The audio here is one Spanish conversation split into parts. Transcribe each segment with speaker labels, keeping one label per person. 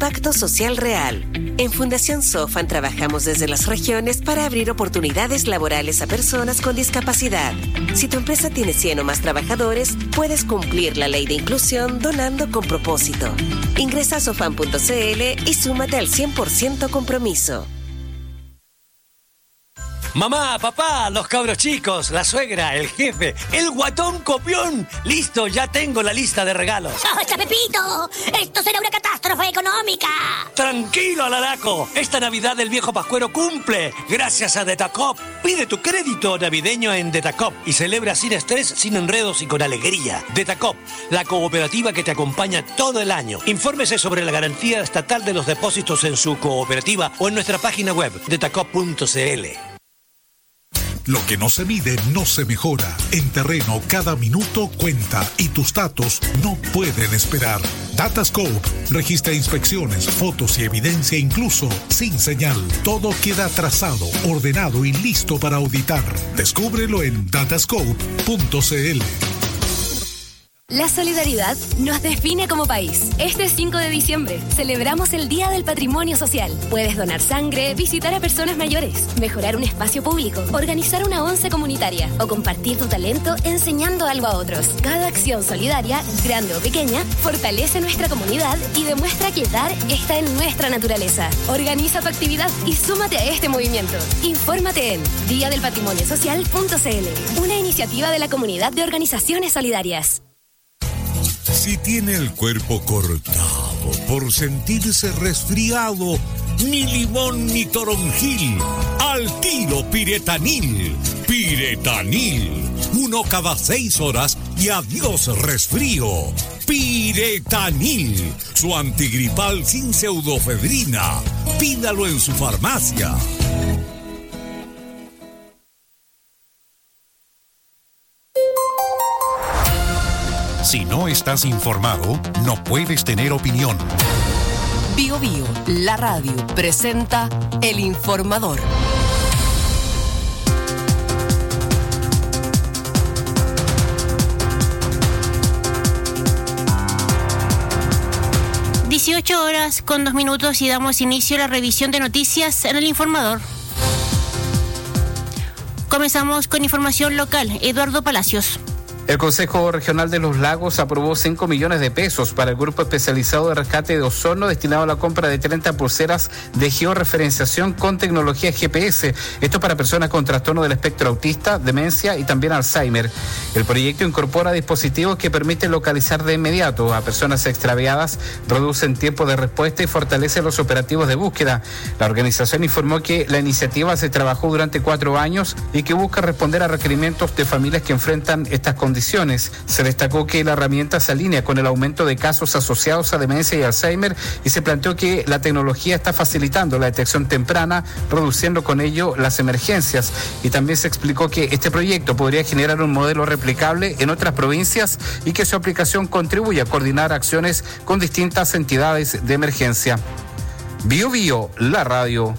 Speaker 1: impacto social real. En Fundación Sofan trabajamos desde las regiones para abrir oportunidades laborales a personas con discapacidad. Si tu empresa tiene 100 o más trabajadores, puedes cumplir la ley de inclusión donando con propósito. Ingresa a sofan.cl y súmate al 100% compromiso.
Speaker 2: Mamá, papá, los cabros chicos, la suegra, el jefe, el guatón copión. Listo, ya tengo la lista de regalos.
Speaker 3: ¡Basta, Pepito! ¡Esto será una catástrofe económica!
Speaker 2: Tranquilo, Alaraco. Esta Navidad el viejo Pascuero cumple. Gracias a Detacop. Pide tu crédito navideño en Detacop y celebra sin estrés, sin enredos y con alegría. Detacop, la cooperativa que te acompaña todo el año. Infórmese sobre la garantía estatal de los depósitos en su cooperativa o en nuestra página web, detacop.cl.
Speaker 4: Lo que no se mide no se mejora. En Terreno cada minuto cuenta y tus datos no pueden esperar. Datascope registra inspecciones, fotos y evidencia incluso sin señal. Todo queda trazado, ordenado y listo para auditar. Descúbrelo en datascope.cl.
Speaker 5: La solidaridad nos define como país. Este 5 de diciembre celebramos el Día del Patrimonio Social. Puedes donar sangre, visitar a personas mayores, mejorar un espacio público, organizar una once comunitaria o compartir tu talento enseñando algo a otros. Cada acción solidaria, grande o pequeña, fortalece nuestra comunidad y demuestra que dar está en nuestra naturaleza. Organiza tu actividad y súmate a este movimiento. Infórmate en diadelpatrimoniosocial.cl, una iniciativa de la Comunidad de Organizaciones Solidarias.
Speaker 4: Si tiene el cuerpo cortado por sentirse resfriado, ni limón ni toronjil, al tiro Piretanil. Piretanil, 1 cada 6 horas y adiós resfrío. Piretanil, su antigripal sin pseudofedrina. Pídalo en su farmacia.
Speaker 6: Si no estás informado, no puedes tener opinión.
Speaker 7: Bio Bio, la radio, presenta El Informador.
Speaker 8: Horas con 2 minutos y damos inicio a la revisión de noticias en El Informador. Comenzamos con información local. Eduardo Palacios.
Speaker 9: El Consejo Regional de los Lagos aprobó 5 millones de pesos para el Grupo Especializado de Rescate de Osorno destinado a la compra de 30 pulseras de georreferenciación con tecnología GPS. Esto para personas con trastorno del espectro autista, demencia y también Alzheimer. El proyecto incorpora dispositivos que permiten localizar de inmediato a personas extraviadas, reducen tiempo de respuesta y fortalece los operativos de búsqueda. La organización informó que la iniciativa se trabajó durante 4 años y que busca responder a requerimientos de familias que enfrentan estas condiciones. Se destacó que la herramienta se alinea con el aumento de casos asociados a demencia y Alzheimer y se planteó que la tecnología está facilitando la detección temprana, reduciendo con ello las emergencias. Y también se explicó que este proyecto podría generar un modelo replicable en otras provincias y que su aplicación contribuye a coordinar acciones con distintas entidades de emergencia. Bio Bio, la radio.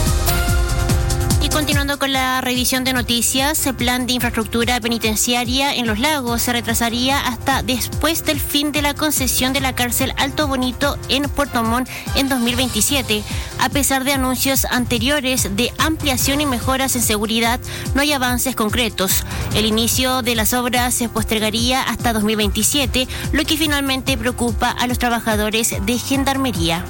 Speaker 8: Y continuando con la revisión de noticias, el plan de infraestructura penitenciaria en Los Lagos se retrasaría hasta después del fin de la concesión de la cárcel Alto Bonito en Puerto Montt en 2027. A pesar de anuncios anteriores de ampliación y mejoras en seguridad, no hay avances concretos. El inicio de las obras se postergaría hasta 2027, lo que finalmente preocupa a los trabajadores de Gendarmería.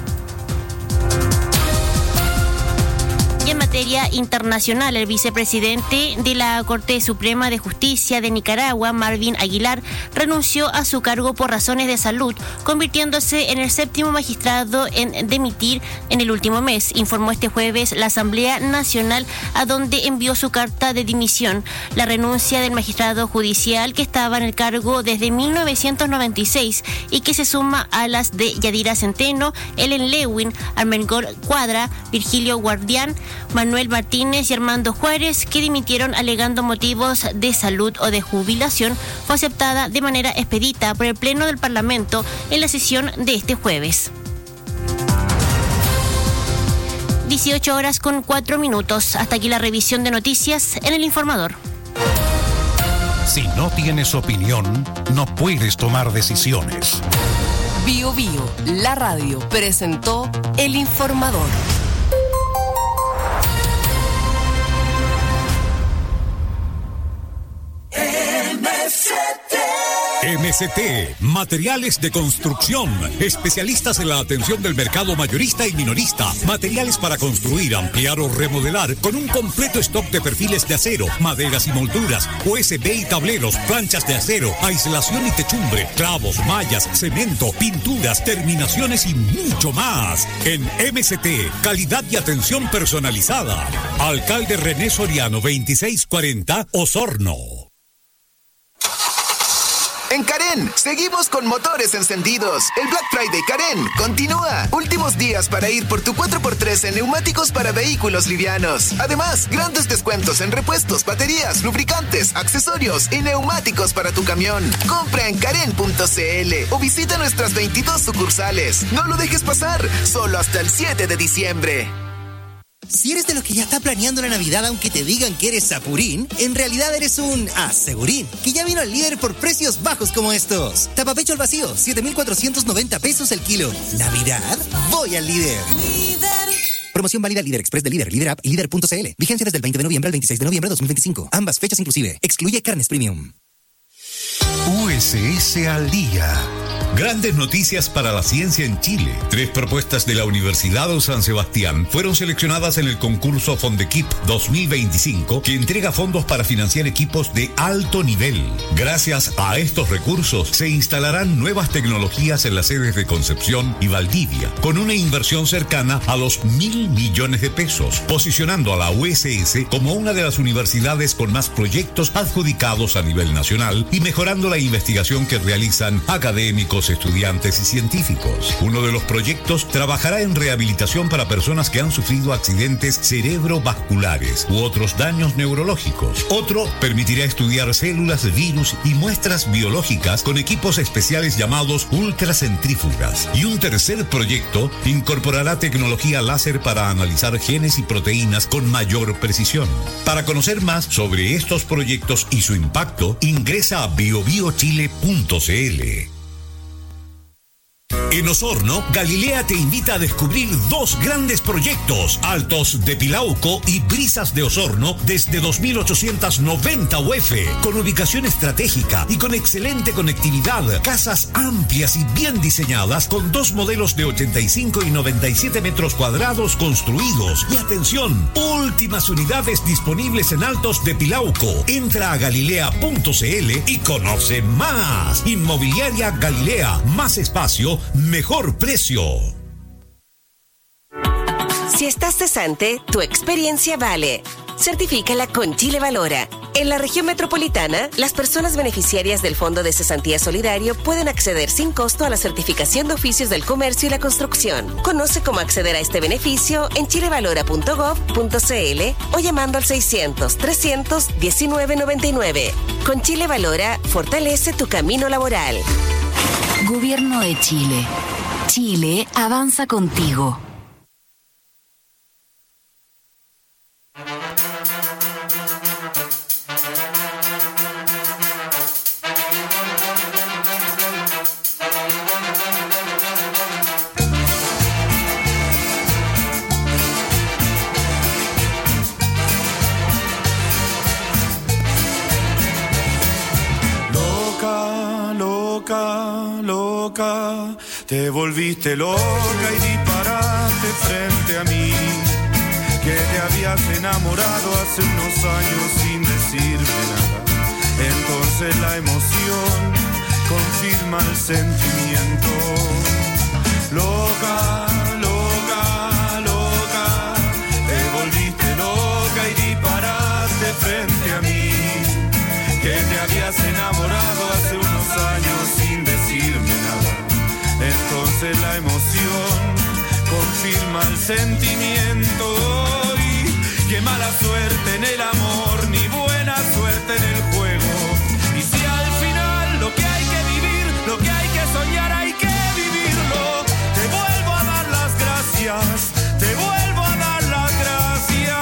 Speaker 8: Y en materia internacional, el vicepresidente de la Corte Suprema de Justicia de Nicaragua, Marvin Aguilar, renunció a su cargo por razones de salud, convirtiéndose en el 7º magistrado en dimitir en el último mes, informó este jueves la Asamblea Nacional, a donde envió su carta de dimisión. La renuncia del magistrado judicial, que estaba en el cargo desde 1996 y que se suma a las de Yadira Centeno, Ellen Lewin, Armengol Cuadra, Virgilio Guardián, Manuel Martínez y Armando Juárez, que dimitieron alegando motivos de salud o de jubilación, fue aceptada de manera expedita por el Pleno del Parlamento en la sesión de este jueves. 18 horas con 4 minutos. Hasta aquí la revisión de noticias en El Informador.
Speaker 6: Si no tienes opinión, no puedes tomar decisiones.
Speaker 7: Bio Bio, la radio, presentó El Informador.
Speaker 6: MCT, materiales de construcción, especialistas en la atención del mercado mayorista y minorista, materiales para construir, ampliar o remodelar, con un completo stock de perfiles de acero, maderas y molduras, USB y tableros, planchas de acero, aislación y techumbre, clavos, mallas, cemento, pinturas, terminaciones y mucho más. En MCT, calidad y atención personalizada. Alcalde René Soriano, 2640, Osorno.
Speaker 10: En Karen, seguimos con motores encendidos. El Black Friday Karen continúa. Últimos días para ir por tu 4x3 en neumáticos para vehículos livianos. Además, grandes descuentos en repuestos, baterías, lubricantes, accesorios y neumáticos para tu camión. Compra en karen.cl o visita nuestras 22 sucursales. No lo dejes pasar, solo hasta el 7 de diciembre.
Speaker 11: Si eres de los que ya está planeando la Navidad aunque te digan que eres Sapurín, en realidad eres un Asegurín, que ya vino al líder por precios bajos como estos. Tapapecho al vacío, 7,490 pesos el kilo. ¿Navidad? Voy al líder. Promoción válida Líder Express de Líder, Líder App y Líder.cl. Vigencia desde el 20 de noviembre al 26 de noviembre de 2025. Ambas fechas inclusive. Excluye carnes premium.
Speaker 6: USS al día. Grandes noticias para la ciencia en Chile. 3 propuestas de la Universidad de San Sebastián fueron seleccionadas en el concurso Fondequip 2025, que entrega fondos para financiar equipos de alto nivel. Gracias a estos recursos, se instalarán nuevas tecnologías en las sedes de Concepción y Valdivia, con una inversión cercana a los 1.000 millones de pesos, posicionando a la USS como una de las universidades con más proyectos adjudicados a nivel nacional y mejorando la investigación que realizan académicos, estudiantes y científicos. Uno de los proyectos trabajará en rehabilitación para personas que han sufrido accidentes cerebrovasculares u otros daños neurológicos. Otro permitirá estudiar células, virus y muestras biológicas con equipos especiales llamados ultracentrífugas. Y un tercer proyecto incorporará tecnología láser para analizar genes y proteínas con mayor precisión. Para conocer más sobre estos proyectos y su impacto, ingresa a biobiochile.cl. En Osorno, Galilea te invita a descubrir 2 grandes proyectos, Altos de Pilauco y Brisas de Osorno, desde 2.890 UF, con ubicación estratégica y con excelente conectividad, casas amplias y bien diseñadas, con 2 modelos de 85 y 97 metros cuadrados construidos. Y atención, últimas unidades disponibles en Altos de Pilauco. Entra a galilea.cl y conoce más. Inmobiliaria Galilea, más espacio, mejor precio.
Speaker 1: Si estás cesante, tu experiencia vale. Certifícala con Chile Valora. En la región metropolitana, las personas beneficiarias del Fondo de Cesantía Solidario pueden acceder sin costo a la certificación de oficios del comercio y la construcción. Conoce cómo acceder a este beneficio en chilevalora.gov.cl o llamando al 600-300-1999. Con Chile Valora, fortalece tu camino laboral.
Speaker 12: Gobierno de Chile. Chile avanza contigo.
Speaker 13: Te volviste loca y disparaste frente a mí, que te habías enamorado hace unos años sin decirme nada. Entonces la emoción confirma el sentimiento. Loca, loca, loca, te volviste loca y disparaste frente a mí, que te habías enamorado hace unos años sin decirme nada. Entonces la emoción confirma el sentimiento. Y qué mala suerte en el amor, ni buena suerte en el juego. Y si al final lo que hay que vivir, lo que hay que soñar, hay que vivirlo. Te vuelvo a dar las gracias, te vuelvo a dar las gracias.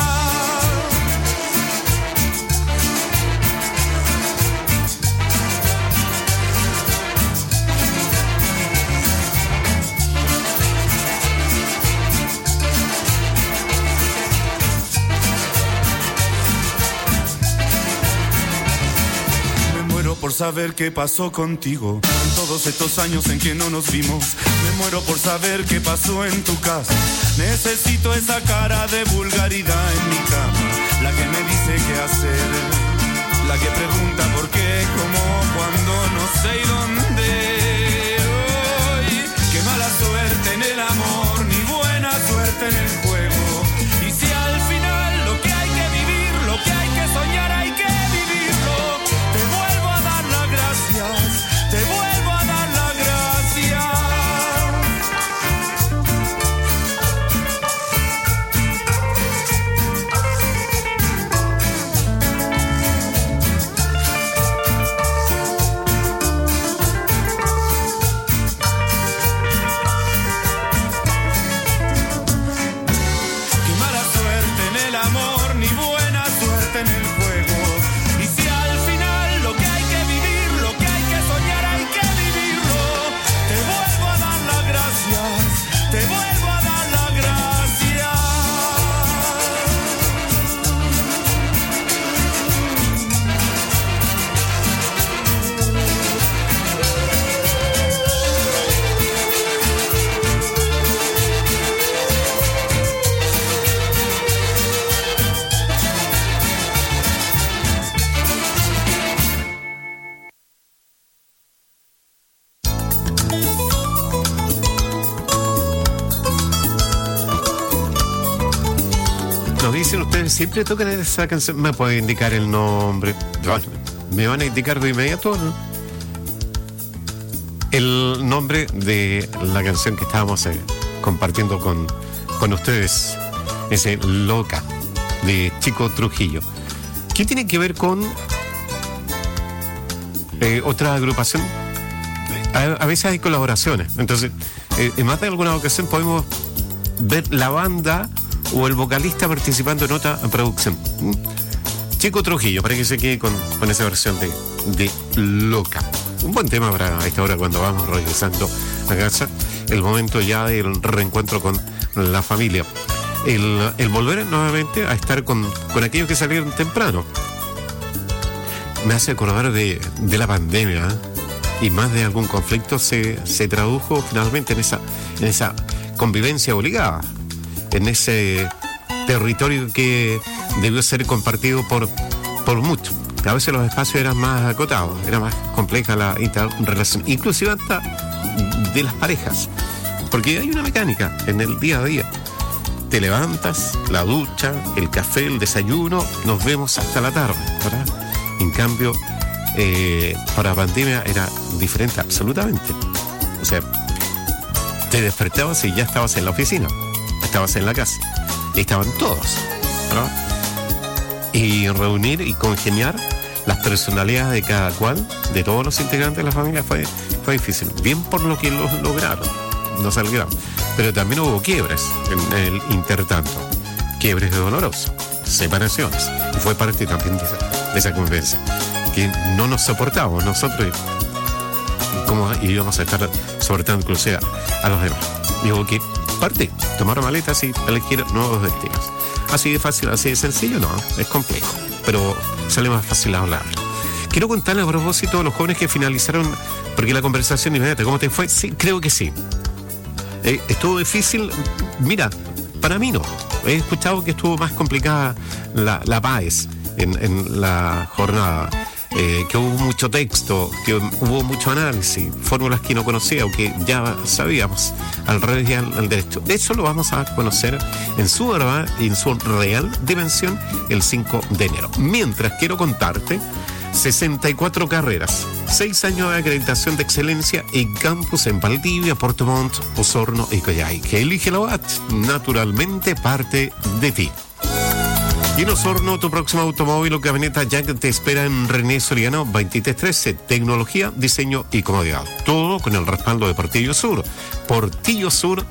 Speaker 13: por saber qué pasó contigo. En todos estos años en que no nos vimos, me muero por saber qué pasó en tu casa. Necesito esa cara de vulgaridad en mi cama, la que me dice qué hacer, la que pregunta por qué, cómo, cuándo, no sé y dónde. Hoy, qué mala suerte en el amor, ni buena suerte en el juego. Y si al final lo que hay que vivir, lo que hay que soñar, hay que vivirlo, te vuelvo a dar las gracias, te vuelvo a dar las gracias.
Speaker 14: Dicen ustedes, siempre tocan esa canción. ¿Me puede indicar el nombre? Bueno, me van a indicar de inmediato, ¿no? El nombre de la canción que estábamos compartiendo con ustedes. Ese Loca, de Chico Trujillo. ¿Qué tiene que ver con otra agrupación? A veces hay colaboraciones. Entonces, en más de alguna ocasión podemos ver la banda o el vocalista participando en otra producción. Chico Trujillo, para que se quede con esa versión de Loca. Un buen tema para esta hora cuando vamos regresando a casa. El momento ya del reencuentro con la familia. El volver nuevamente a estar con aquellos que salieron temprano. Me hace acordar de la pandemia, y más de algún conflicto se tradujo finalmente en esa convivencia obligada, en ese territorio que debió ser compartido por muchos. A veces los espacios eran más acotados, era más compleja la interrelación, inclusive hasta de las parejas, porque hay una mecánica en el día a día. Te levantas, la ducha, el café, el desayuno, nos vemos hasta la tarde, ¿verdad? En cambio, para la pandemia era diferente absolutamente. O sea, te despertabas y ya estabas en la oficina, estabas en la casa, y estaban todos, ¿verdad? Y reunir y congeniar las personalidades de cada cual, de todos los integrantes de la familia, fue difícil. Bien por lo que los lograron, no salieron. Pero también hubo quiebres en el intertanto, quiebres dolorosos, separaciones, y fue parte también de esa convivencia, que no nos soportábamos nosotros, como íbamos a estar soportando inclusive a los demás. Digo que parte, tomar maletas y elegir nuevos destinos. Así de fácil, así de sencillo, no, es complejo, pero sale más fácil hablar. Quiero contarle a propósito a los jóvenes que finalizaron, porque la conversación inmediata, ¿cómo te fue? Sí, creo que sí. Estuvo difícil, mira, para mí no. He escuchado que estuvo más complicada la PAES en la jornada, que hubo mucho texto, que hubo mucho análisis, fórmulas que no conocía o que ya sabíamos, al revés y al derecho. Eso lo vamos a conocer en su verdad y en su real dimensión el 5 de enero. Mientras quiero contarte 64 carreras, 6 años de acreditación de excelencia en campus en Valdivia, Puerto Montt, Osorno y Coyhaique. Elige la UAT, naturalmente parte de ti. Y en Osorno, tu próximo automóvil o camioneta Jack te espera en René Soriano 2313. Tecnología, diseño y comodidad. Todo con el respaldo de Portillo Sur. portillosur.cl.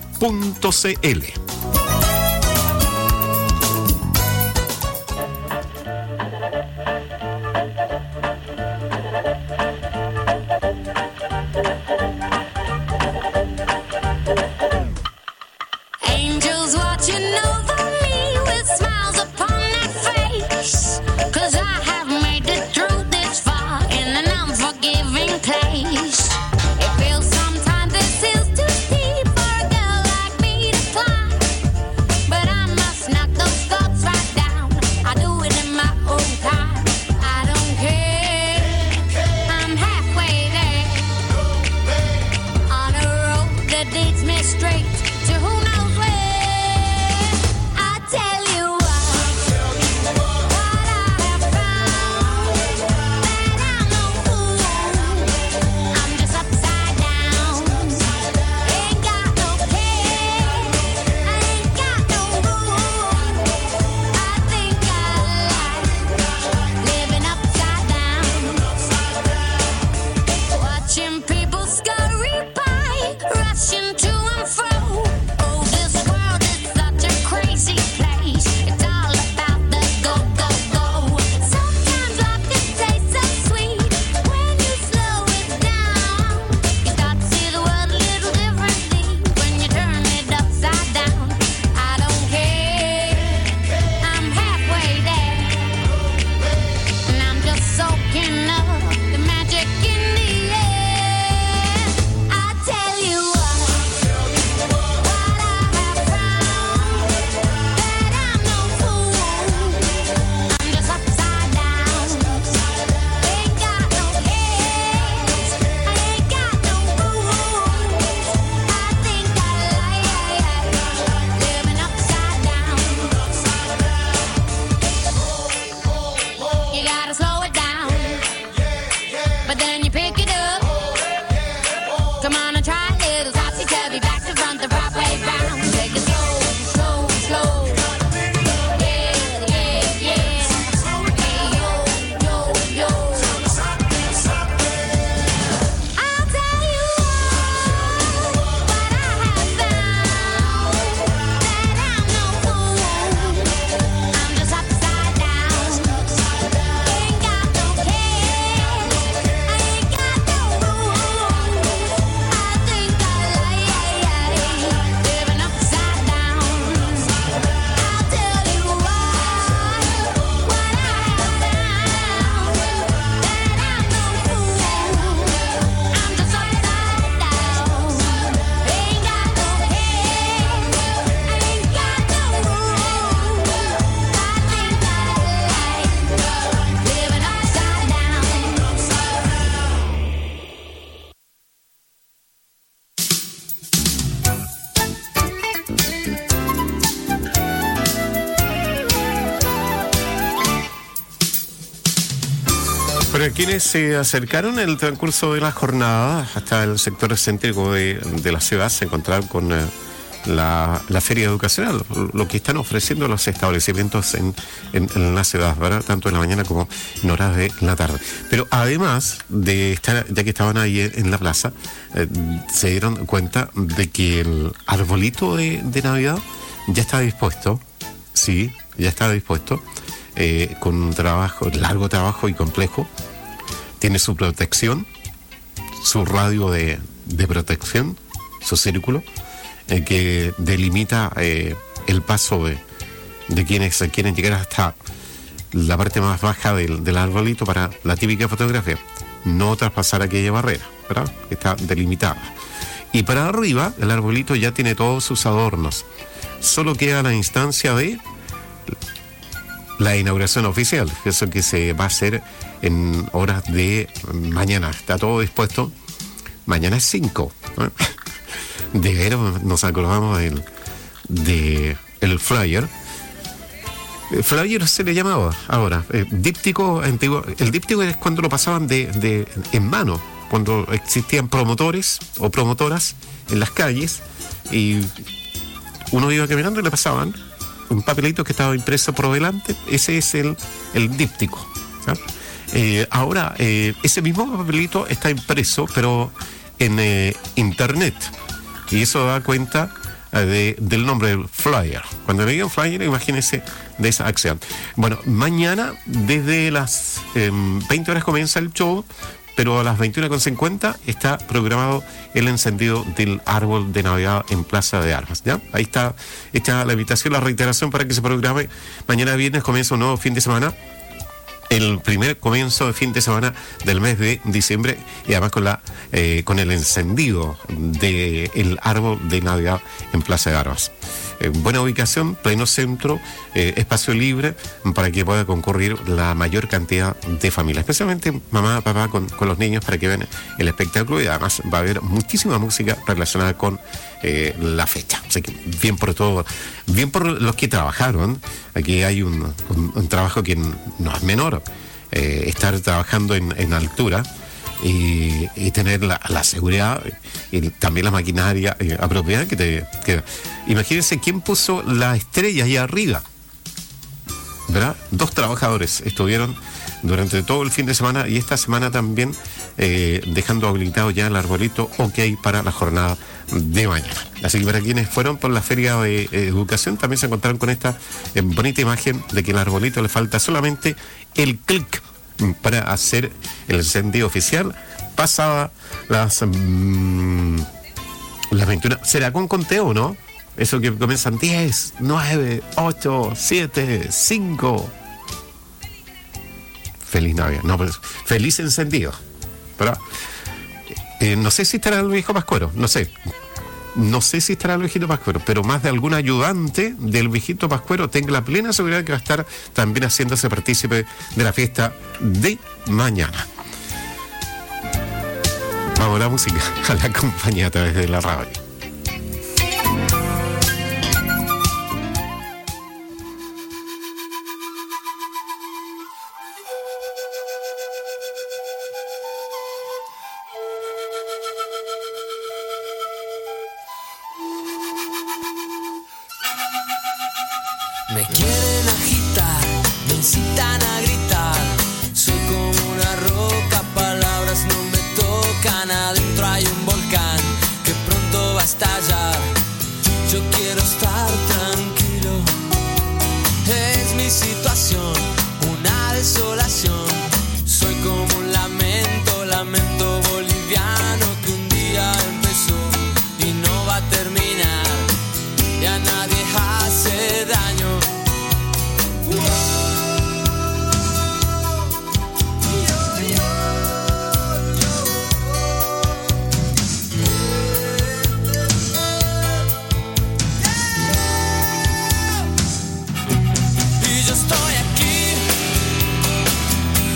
Speaker 14: Bueno, quienes se acercaron en el transcurso de la jornada hasta el sector céntrico de la ciudad se encontraron con la feria educacional, lo que están ofreciendo los establecimientos en la ciudad, ¿verdad? Tanto en la mañana como en horas de la tarde. Pero además de estar, ya que estaban ahí en la plaza, se dieron cuenta de que el arbolito de Navidad ya está dispuesto, sí, ya está dispuesto, con un largo trabajo y complejo. Tiene su protección, su radio de protección, su círculo, que delimita el paso de quienes quieren llegar hasta la parte más baja del arbolito para la típica fotografía, no traspasar aquella barrera, ¿verdad? Está delimitada. Y para arriba, el arbolito ya tiene todos sus adornos. Solo queda la instancia de la inauguración oficial, eso que se va a hacer en horas de mañana. Está todo dispuesto. Mañana es 5. De veras nos acordamos de el flyer. El flyer se le llamaba ahora. Díptico antiguo. El díptico es cuando lo pasaban en mano, cuando existían promotores o promotoras en las calles y uno iba caminando y le pasaban un papelito que estaba impreso por delante. Ese es el díptico, ¿sí? Ahora, ese mismo papelito está impreso, pero en internet. Y eso da cuenta del nombre del flyer. Cuando le digan flyer, imagínense de esa acción. Bueno, mañana, desde las 20 horas comienza el show, pero a las 21:50 está programado el encendido del árbol de Navidad en Plaza de Armas, ¿ya? Ahí está hecha la invitación, la reiteración para que se programe. Mañana viernes comienza un nuevo fin de semana, el primer comienzo de fin de semana del mes de diciembre, y además con el encendido del árbol de Navidad en Plaza de Armas. Buena ubicación, pleno centro, espacio libre para que pueda concurrir la mayor cantidad de familias, especialmente mamá, papá con los niños, para que vean el espectáculo, y además va a haber muchísima música relacionada con la fecha. Así que bien por todo, bien por los que trabajaron. Aquí hay un trabajo que no es menor, estar trabajando en altura y tener la seguridad y también la maquinaria apropiada que imagínense quién puso la estrella ahí arriba, ¿verdad? 2 trabajadores estuvieron durante todo el fin de semana y esta semana también, dejando habilitado ya el arbolito ok para la jornada de mañana. Así que para quienes fueron por la feria de educación también se encontraron con esta bonita imagen de que el arbolito le falta solamente el clic para hacer el encendido oficial. Pasaba las 21. ¿Será con conteo, no? Eso que comienzan 10, 9, 8, 7, 5. Feliz Navidad. No, pero feliz encendido. Pero, no sé si estará el viejo Pascuero, no sé. No sé si estará el viejito Pascuero, pero más de algún ayudante del viejito Pascuero tenga la plena seguridad que va a estar también haciéndose partícipe de la fiesta de mañana. Vamos a la música, a la compañía a través de la radio.
Speaker 15: Me quieren agitar, me incitan a gritar. Soy como una roca, palabras no me tocan. Adentro hay un volcán que pronto va a estallar. Yo quiero estar tranquilo. Es mi situación, una desolación. Soy como un lamento boliviano que un día empezó y no va a terminar. Y a nadie hace daño. Y yo estoy aquí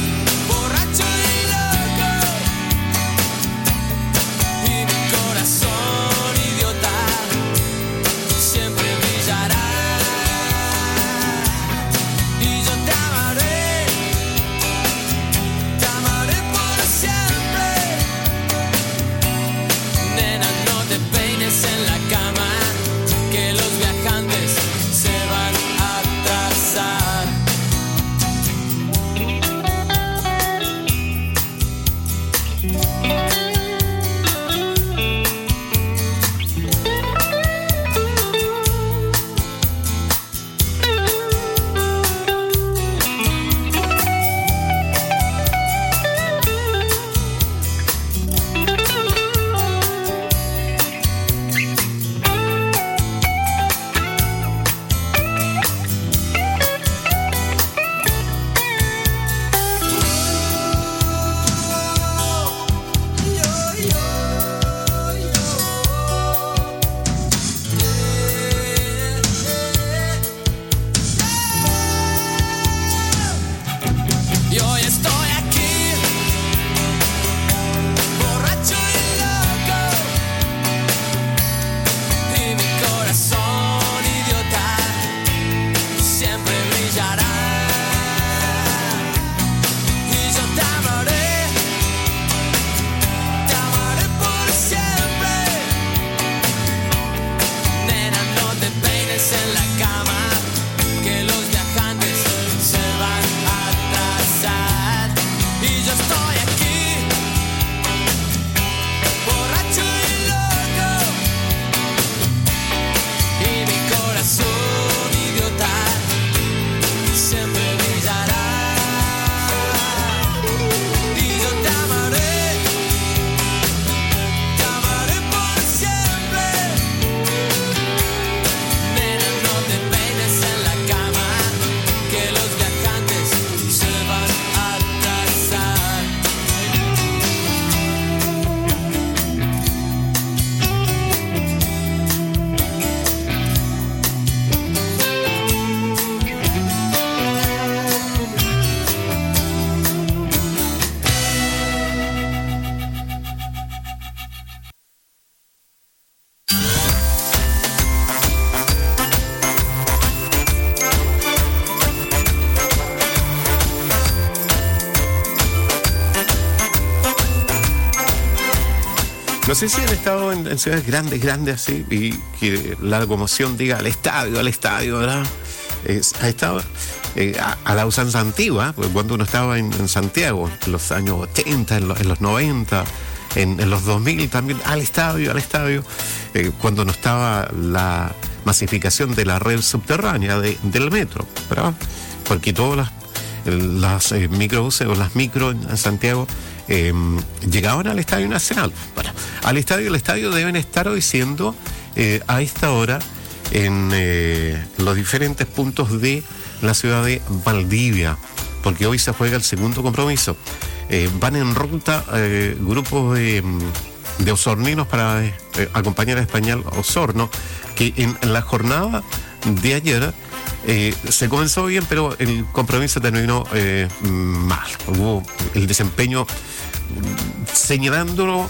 Speaker 15: peines en la cama, que los viajantes se van a atrasar. Y yo estoy aquí, borracho y loco, y mi corazón idiota siempre brillará. Y yo te amaré por siempre. Nena, no te peines en la cama, que los viajantes se van a atrasar.
Speaker 14: No sé si han estado en ciudades grandes así y que la locomoción diga al estadio, ¿verdad? Ha estado a la usanza antigua, pues cuando uno estaba en Santiago, en los años 80, en los 90, en los 2000 también, al estadio, cuando no estaba la masificación de la red subterránea del metro, ¿verdad? Porque todas las microbuses o las micro en Santiago llegaban al Estadio Nacional. Bueno, el estadio deben estar hoy siendo a esta hora en los diferentes puntos de la ciudad de Valdivia, porque hoy se juega el segundo compromiso. Van en ruta grupos de osorninos para acompañar a Español Osorno, que en la jornada de ayer se comenzó bien, pero el compromiso terminó mal. Hubo el desempeño señalándolo.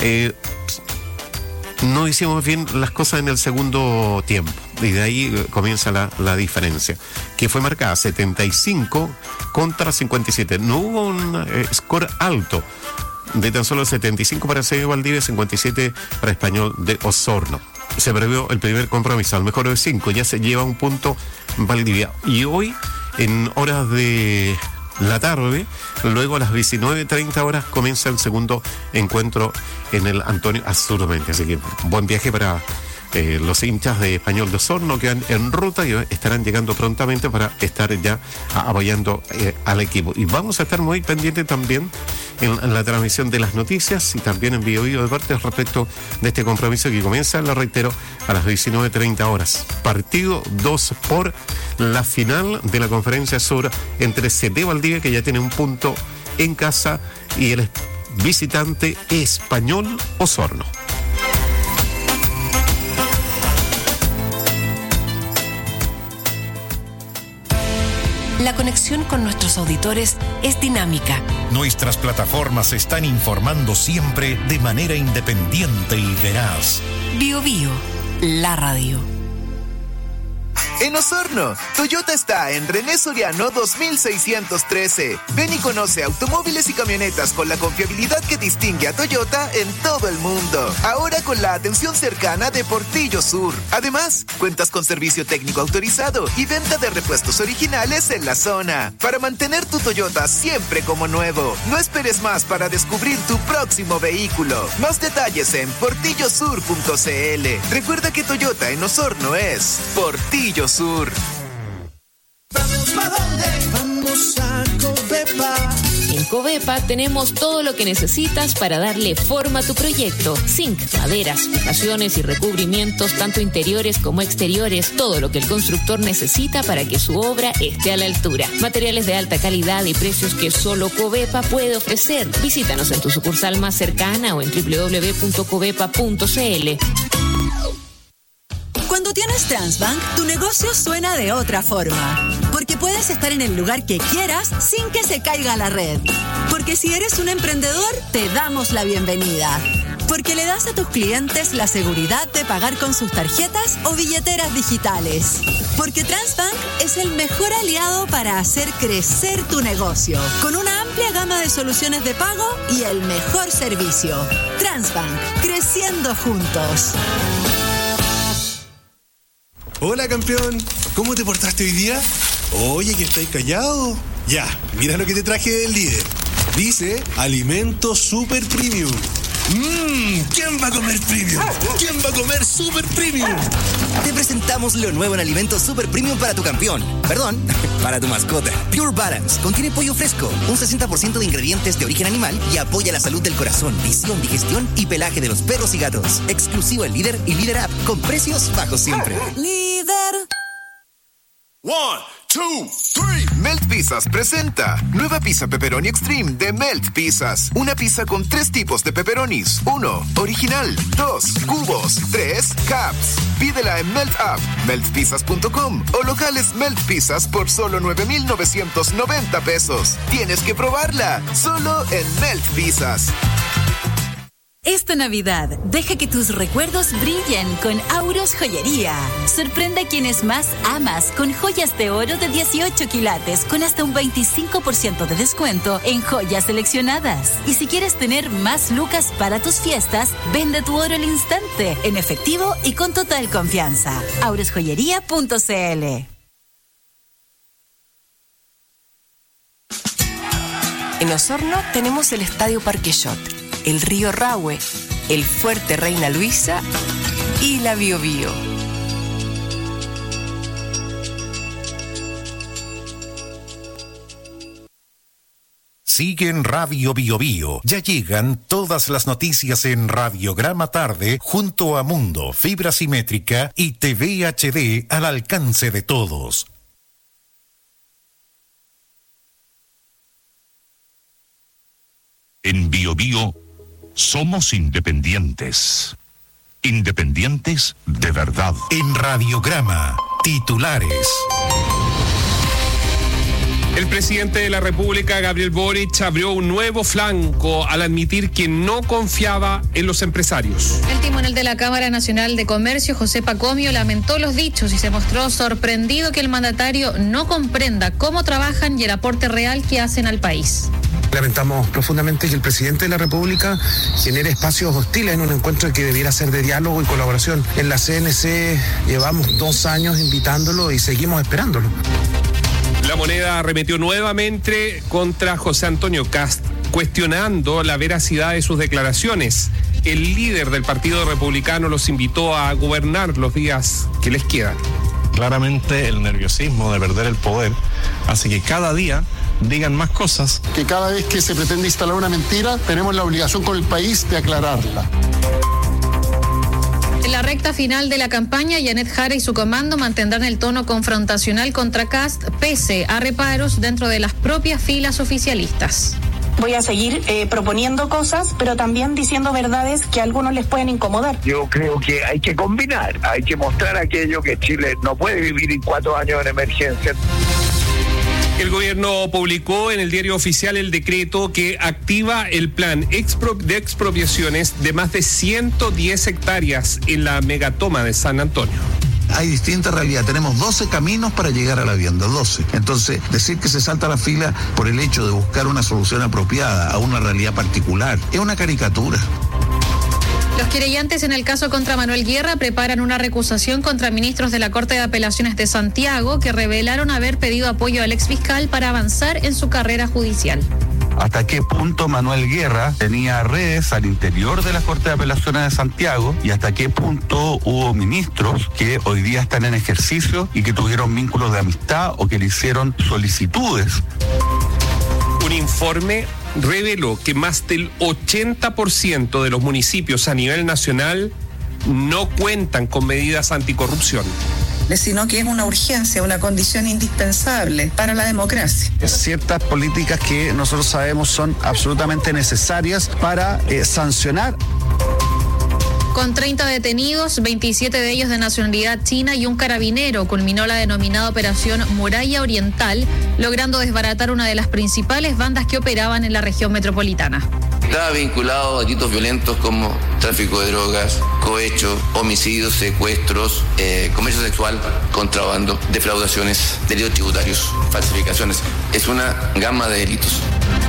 Speaker 14: No hicimos bien las cosas en el segundo tiempo, y de ahí comienza la diferencia, que fue marcada 75 contra 57. No hubo un score alto, de tan solo 75 para CD Valdivia, 57 para Español de Osorno. Se previó el primer compromiso, al mejor de 5, ya se lleva un punto Valdivia. Y hoy, en horas de la tarde, luego a las 19:30 horas, comienza el segundo encuentro en el Antonio Azurmendi. Así que buen viaje para los hinchas de Español de Osorno, que van en ruta y estarán llegando prontamente para estar ya apoyando al equipo. Y vamos a estar muy pendientes también en la transmisión de las noticias y también en Bio Deportes respecto de este compromiso que comienza, lo reitero, a las 19:30 horas. Partido 2 por la final de la Conferencia Sur entre CD Valdivia, que ya tiene un punto en casa, y el visitante Español Osorno.
Speaker 12: La conexión con nuestros auditores es dinámica.
Speaker 16: Nuestras plataformas están informando siempre de manera independiente y veraz.
Speaker 12: Bio Bio, la radio.
Speaker 10: En Osorno, Toyota está en René Soriano 2613. Ven y conoce automóviles y camionetas con la confiabilidad que distingue a Toyota en todo el mundo. Ahora con la atención cercana de Portillo Sur. Además, cuentas con servicio técnico autorizado y venta de repuestos originales en la zona. Para mantener tu Toyota siempre como nuevo. No esperes más para descubrir tu próximo vehículo. Más detalles en portillosur.cl. Recuerda que Toyota en Osorno es Portillo Sur.
Speaker 17: ¿Vamos para dónde? Vamos a Covepa.
Speaker 18: En Covepa tenemos todo lo que necesitas para darle forma a tu proyecto. Zinc, maderas, fijaciones y recubrimientos, tanto interiores como exteriores. Todo lo que el constructor necesita para que su obra esté a la altura. Materiales de alta calidad y precios que solo Covepa puede ofrecer. Visítanos en tu sucursal más cercana o en www.covepa.cl.
Speaker 19: Cuando tienes Transbank, tu negocio suena de otra forma. Porque puedes estar en el lugar que quieras sin que se caiga la red. Porque si eres un emprendedor, te damos la bienvenida. Porque le das a tus clientes la seguridad de pagar con sus tarjetas o billeteras digitales. Porque Transbank es el mejor aliado para hacer crecer tu negocio. Con una amplia gama de soluciones de pago y el mejor servicio. Transbank, creciendo juntos.
Speaker 20: Hola, campeón. ¿Cómo te portaste hoy día? Oye, que estáis callado. Ya, mira lo que te traje del líder. Dice Alimentos Super Premium. ¿Quién va a comer premium? ¿Quién va a comer super premium?
Speaker 11: Te presentamos lo nuevo en Alimentos Super Premium para tu campeón. Perdón, para tu mascota. Pure Balance contiene pollo fresco, un 60% de ingredientes de origen animal y apoya la salud del corazón, visión, digestión y pelaje de los perros y gatos. Exclusivo en Líder y Líder App, con precios bajos siempre.
Speaker 19: Líder.
Speaker 10: 1, 2, 3. Melt Pizzas presenta nueva pizza pepperoni extreme de Melt Pizzas. Una pizza con 3 tipos de pepperonis. 1, original. 2, cubos. 3, caps. Pídela en Melt App, meltpizzas.com o locales Melt Pizzas por solo 9,990 pesos. Tienes que probarla, solo en Melt Pizzas.
Speaker 19: Esta Navidad, deja que tus recuerdos brillen con Auros Joyería. Sorprende a quienes más amas con joyas de oro de 18 quilates con hasta un 25% de descuento en joyas seleccionadas. Y si quieres tener más lucas para tus fiestas, vende tu oro al instante, en efectivo y con total confianza. aurosjoyería.cl.
Speaker 12: En Osorno tenemos el Estadio Parqueyot, el Río Rahue, el Fuerte Reina Luisa y la Biobío.
Speaker 16: Sigue en Radio Biobío. Ya llegan todas las noticias en Radiograma Tarde junto a Mundo, fibra simétrica y TV HD al alcance de todos.
Speaker 21: En Biobío somos independientes. Independientes de verdad.
Speaker 16: En Radiograma, titulares.
Speaker 22: El presidente de la República, Gabriel Boric, abrió un nuevo flanco al admitir que no confiaba en los empresarios.
Speaker 23: El timonel de la Cámara Nacional de Comercio, José Pacomio, lamentó los dichos y se mostró sorprendido que el mandatario no comprenda cómo trabajan y el aporte real que hacen al país.
Speaker 24: Lamentamos profundamente que el presidente de la República genere espacios hostiles en un encuentro que debiera ser de diálogo y colaboración. En la CNC llevamos 2 años invitándolo y seguimos esperándolo.
Speaker 22: La Moneda arremetió nuevamente contra José Antonio Kast, cuestionando la veracidad de sus declaraciones. El líder del Partido Republicano los invitó a gobernar los días que les quedan.
Speaker 25: Claramente el nerviosismo de perder el poder hace que cada día digan más cosas.
Speaker 26: Que cada vez que se pretende instalar una mentira, tenemos la obligación con el país de aclararla.
Speaker 23: En la recta final de la campaña, Janet Jara y su comando mantendrán el tono confrontacional contra Kast, pese a reparos dentro de las propias filas oficialistas.
Speaker 27: Voy a seguir proponiendo cosas, pero también diciendo verdades que a algunos les pueden incomodar.
Speaker 28: Yo creo que hay que combinar, hay que mostrar aquello que Chile no puede vivir en 4 años en emergencia.
Speaker 22: El gobierno publicó en el diario oficial el decreto que activa el plan de expropiaciones de más de 110 hectáreas en la megatoma de San Antonio.
Speaker 29: Hay distintas realidades. Tenemos 12 caminos para llegar a la vivienda, 12. Entonces, decir que se salta la fila por el hecho de buscar una solución apropiada a una realidad particular es una caricatura.
Speaker 23: Los querellantes en el caso contra Manuel Guerra preparan una recusación contra ministros de la Corte de Apelaciones de Santiago que revelaron haber pedido apoyo al exfiscal para avanzar en su carrera judicial.
Speaker 30: ¿Hasta qué punto Manuel Guerra tenía redes al interior de la Corte de Apelaciones de Santiago y hasta qué punto hubo ministros que hoy día están en ejercicio y que tuvieron vínculos de amistad o que le hicieron solicitudes?
Speaker 22: Un informe reveló que más del 80% de los municipios a nivel nacional no cuentan con medidas anticorrupción.
Speaker 31: Sino que es una urgencia, una condición indispensable para la democracia.
Speaker 30: Ciertas políticas que nosotros sabemos son absolutamente necesarias para sancionar.
Speaker 23: Con 30 detenidos, 27 de ellos de nacionalidad china y un carabinero, culminó la denominada Operación Muralla Oriental, logrando desbaratar una de las principales bandas que operaban en la región metropolitana.
Speaker 32: Estaba vinculado a delitos violentos como tráfico de drogas, cohecho, homicidios, secuestros, comercio sexual, contrabando, defraudaciones, delitos tributarios, falsificaciones. Es una gama de delitos.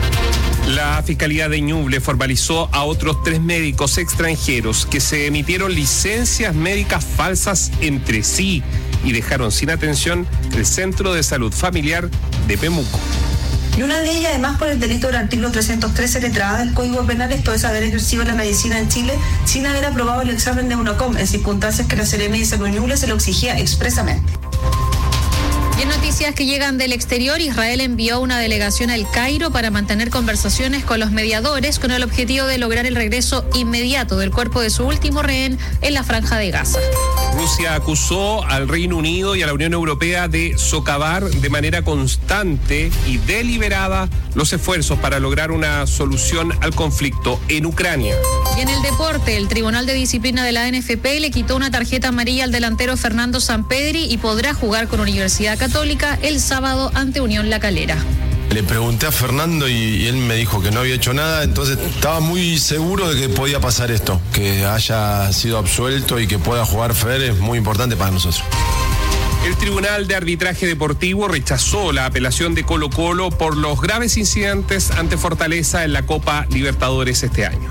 Speaker 22: La Fiscalía de Ñuble formalizó a otros 3 médicos extranjeros que se emitieron licencias médicas falsas entre sí y dejaron sin atención el Centro de Salud Familiar de Pemuco.
Speaker 1: Y una de ellas, además, por el delito del artículo 313 letrada del Código Penal, esto es haber ejercido la medicina en Chile sin haber aprobado el examen de UNOCOM, en circunstancias que la Seremi de Salud Ñuble se lo exigía expresamente.
Speaker 23: Y en noticias que llegan del exterior, Israel envió una delegación al Cairo para mantener conversaciones con los mediadores con el objetivo de lograr el regreso inmediato del cuerpo de su último rehén en la Franja de Gaza.
Speaker 22: Rusia acusó al Reino Unido y a la Unión Europea de socavar de manera constante y deliberada los esfuerzos para lograr una solución al conflicto en Ucrania.
Speaker 23: Y en el deporte, el Tribunal de Disciplina de la NFP le quitó una tarjeta amarilla al delantero Fernando Sampedri y podrá jugar con Universidad Católica el sábado ante Unión La Calera.
Speaker 2: Le pregunté a Fernando y él me dijo que no había hecho nada, entonces estaba muy seguro de que podía pasar esto, que haya sido absuelto y que pueda jugar Fer es muy importante para nosotros.
Speaker 22: El Tribunal de Arbitraje Deportivo rechazó la apelación de Colo-Colo por los graves incidentes ante Fortaleza en la Copa Libertadores este año.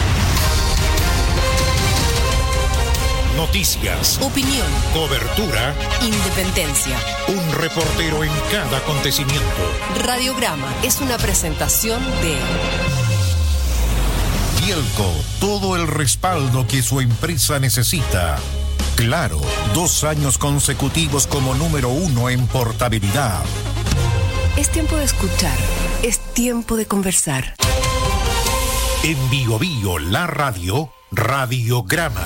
Speaker 16: Noticias,
Speaker 12: opinión,
Speaker 16: cobertura,
Speaker 12: independencia.
Speaker 16: Un reportero en cada acontecimiento.
Speaker 12: Radiograma es una presentación de
Speaker 16: Bielco, todo el respaldo que su empresa necesita. Claro, 2 años consecutivos como número 1 en portabilidad.
Speaker 12: Es tiempo de escuchar, es tiempo de conversar.
Speaker 16: En Bio Bio, la radio, Radiograma.